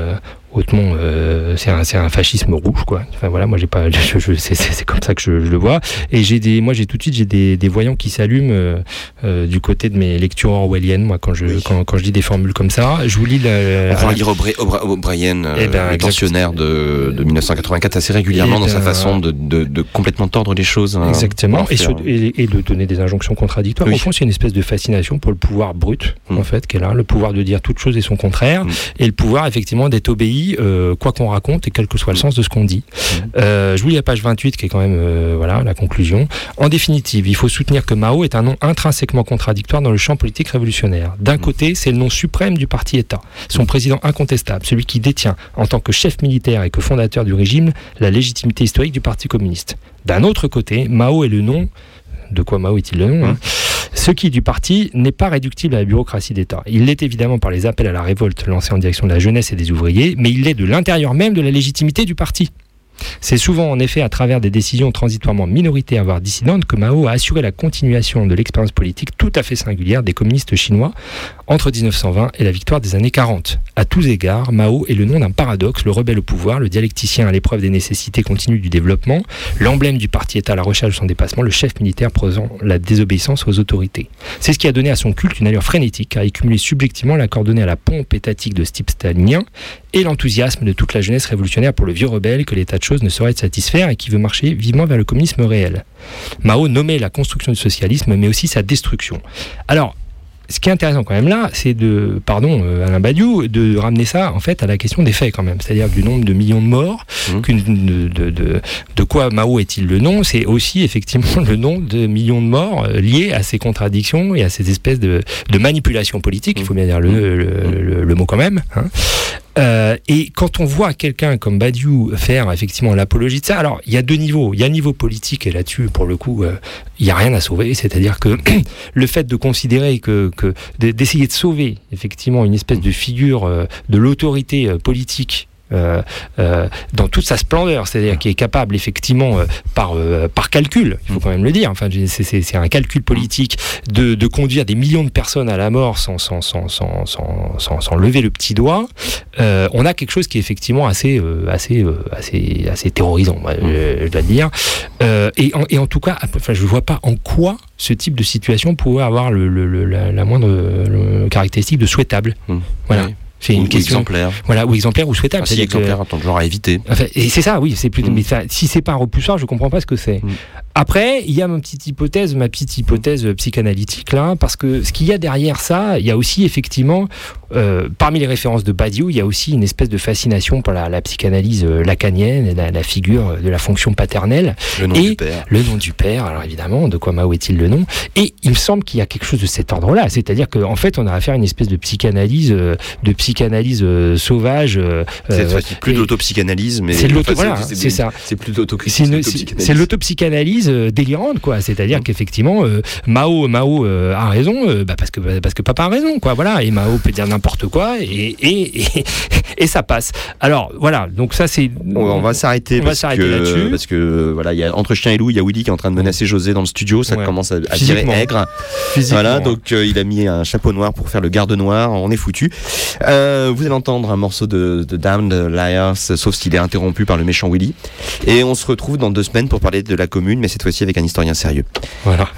hautement, euh, c'est un, c'est un fascisme rouge, quoi. Enfin voilà, moi j'ai pas, je, je, c'est, c'est comme ça que je, je le vois. Et j'ai des, moi j'ai tout de suite j'ai des, des voyants qui s'allument euh, euh, du côté de mes lectures orwelliennes. Moi quand je, oui. quand, quand je dis des formules comme ça, je vous lis. La, On va lire O'Brien, eh ben, le pensionnaire de, de dix-neuf cent quatre-vingt-quatre, assez régulièrement eh ben, dans sa façon de, de, de complètement tordre les choses. Exactement. Et, sur, et, et de donner des injonctions contradictoires. Oui. Au fond, c'est une espèce de fascination pour le pouvoir brut, mmh. en fait, qu'elle a, le pouvoir de dire toute chose et son contraire, mmh. et le pouvoir effectivement d'être obéi, euh, quoi qu'on raconte et quel que soit le sens de ce qu'on dit. Mmh. Euh, je vous lis la page vingt-huit, qui est quand même euh, voilà la conclusion. En définitive, il faut soutenir que Mao est un nom intrinsèquement contradictoire dans le champ politique révolutionnaire. D'un mmh. côté, c'est le nom suprême du parti-État, son mmh. président incontestable, celui qui détient, en tant que chef militaire et que fondateur du régime, la légitimité historique du Parti communiste. D'un autre côté, Mao est le nom. De quoi Mao est-il le nom hein. Ce qui, du parti, n'est pas réductible à la bureaucratie d'État. Il l'est évidemment par les appels à la révolte lancés en direction de la jeunesse et des ouvriers, mais il l'est de l'intérieur même de la légitimité du parti. C'est souvent en effet à travers des décisions transitoirement minoritaires voire dissidentes que Mao a assuré la continuation de l'expérience politique tout à fait singulière des communistes chinois entre dix-neuf cent vingt et la victoire des années quarante. À tous égards, Mao est le nom d'un paradoxe, le rebelle au pouvoir, le dialecticien à l'épreuve des nécessités continues du développement, l'emblème du parti-État à la recherche de son dépassement, le chef militaire prônant la désobéissance aux autorités. C'est ce qui a donné à son culte une allure frénétique, à accumuler subjectivement la coordonnée à la pompe étatique de ce type stalinien et l'enthousiasme de toute la jeunesse révolutionnaire pour le vieux rebelle que l'état de choses ne saurait satisfaire et qui veut marcher vivement vers le communisme réel. Mao nommait la construction du socialisme, mais aussi sa destruction. Alors, ce qui est intéressant quand même là, c'est de, pardon euh, Alain Badiou, de ramener ça en fait à la question des faits quand même, c'est-à-dire du nombre de millions de morts, mmh. qu'une, de, de, de, de quoi Mao est-il le nom, c'est aussi effectivement le nom de millions de morts euh, liés à ces contradictions et à ces espèces de, de manipulations politiques, mmh. il faut bien dire le, le, le, le, le mot quand même, hein. Euh, et quand on voit quelqu'un comme Badiou faire effectivement l'apologie de ça, alors il y a deux niveaux. Il y a un niveau politique et là-dessus, pour le coup, euh, il n'y a rien à sauver. C'est-à-dire que le fait de considérer que, que d'essayer de sauver effectivement une espèce de figure euh, de l'autorité euh, politique. Euh, euh, dans toute sa splendeur, c'est-à-dire qui est capable effectivement euh, par euh, par calcul, il faut quand même le dire. Enfin, c'est, c'est, c'est un calcul politique de, de conduire des millions de personnes à la mort sans sans sans sans sans, sans, sans lever le petit doigt. Euh, on a quelque chose qui est effectivement assez euh, assez euh, assez assez terrorisant, moi, je, je dois dire. Euh, et en, et en tout cas, enfin, je vois pas en quoi ce type de situation pourrait avoir le, le, le la, la moindre le, caractéristique de souhaitable. Mmh. Voilà. Oui. C'est une ou question exemplaire. Voilà, ou exemplaire ou souhaitable. Ah, si exemplaire, en tant que genre à éviter. Enfin, et c'est ça, oui, c'est plus. Mmh. Mais ça, si c'est pas un repoussoir, je comprends pas ce que c'est. Mmh. Après, il y a ma petite hypothèse, ma petite hypothèse psychanalytique là, parce que ce qu'il y a derrière ça, il y a aussi effectivement, euh, parmi les références de Badiou, il y a aussi une espèce de fascination pour la, la psychanalyse lacanienne, la, la figure de la fonction paternelle. Le nom et du père. Le nom du père, alors évidemment, de quoi Mao est-il le nom ? Et il me semble qu'il y a quelque chose de cet ordre-là, c'est-à-dire qu'en fait, on a affaire à une espèce de psychanalyse, de psychanalyse euh, sauvage. Euh, c'est euh, plus d'autopsychanalyse, mais c'est de l'auto, enfin, voilà, c'est, c'est, c'est ça. C'est plus d'autopsychanalyse. C'est, une, c'est, c'est l'autopsychanalyse euh, délirante, quoi. C'est-à-dire mmh. qu'effectivement, euh, Mao, Mao euh, a raison, euh, bah parce que parce que papa a raison, quoi. Voilà. Et Mao peut dire n'importe quoi, et et, et et ça passe. Alors voilà. Donc ça c'est. On, on va s'arrêter. On parce va s'arrêter que, là-dessus. Parce que voilà, il y a entre chien et loup, il y a Willy qui est en train de menacer José dans le studio. Ça ouais. commence à, à tirer aigre. Voilà. Donc euh, il a mis un chapeau noir pour faire le garde noir. On est foutu. Euh, vous allez entendre un morceau de, de Damned Liars, sauf s'il est interrompu par le méchant Willy. Et on se retrouve dans deux semaines pour parler de la commune, mais cette fois-ci avec un historien sérieux. Voilà.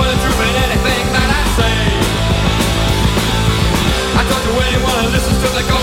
Listen to the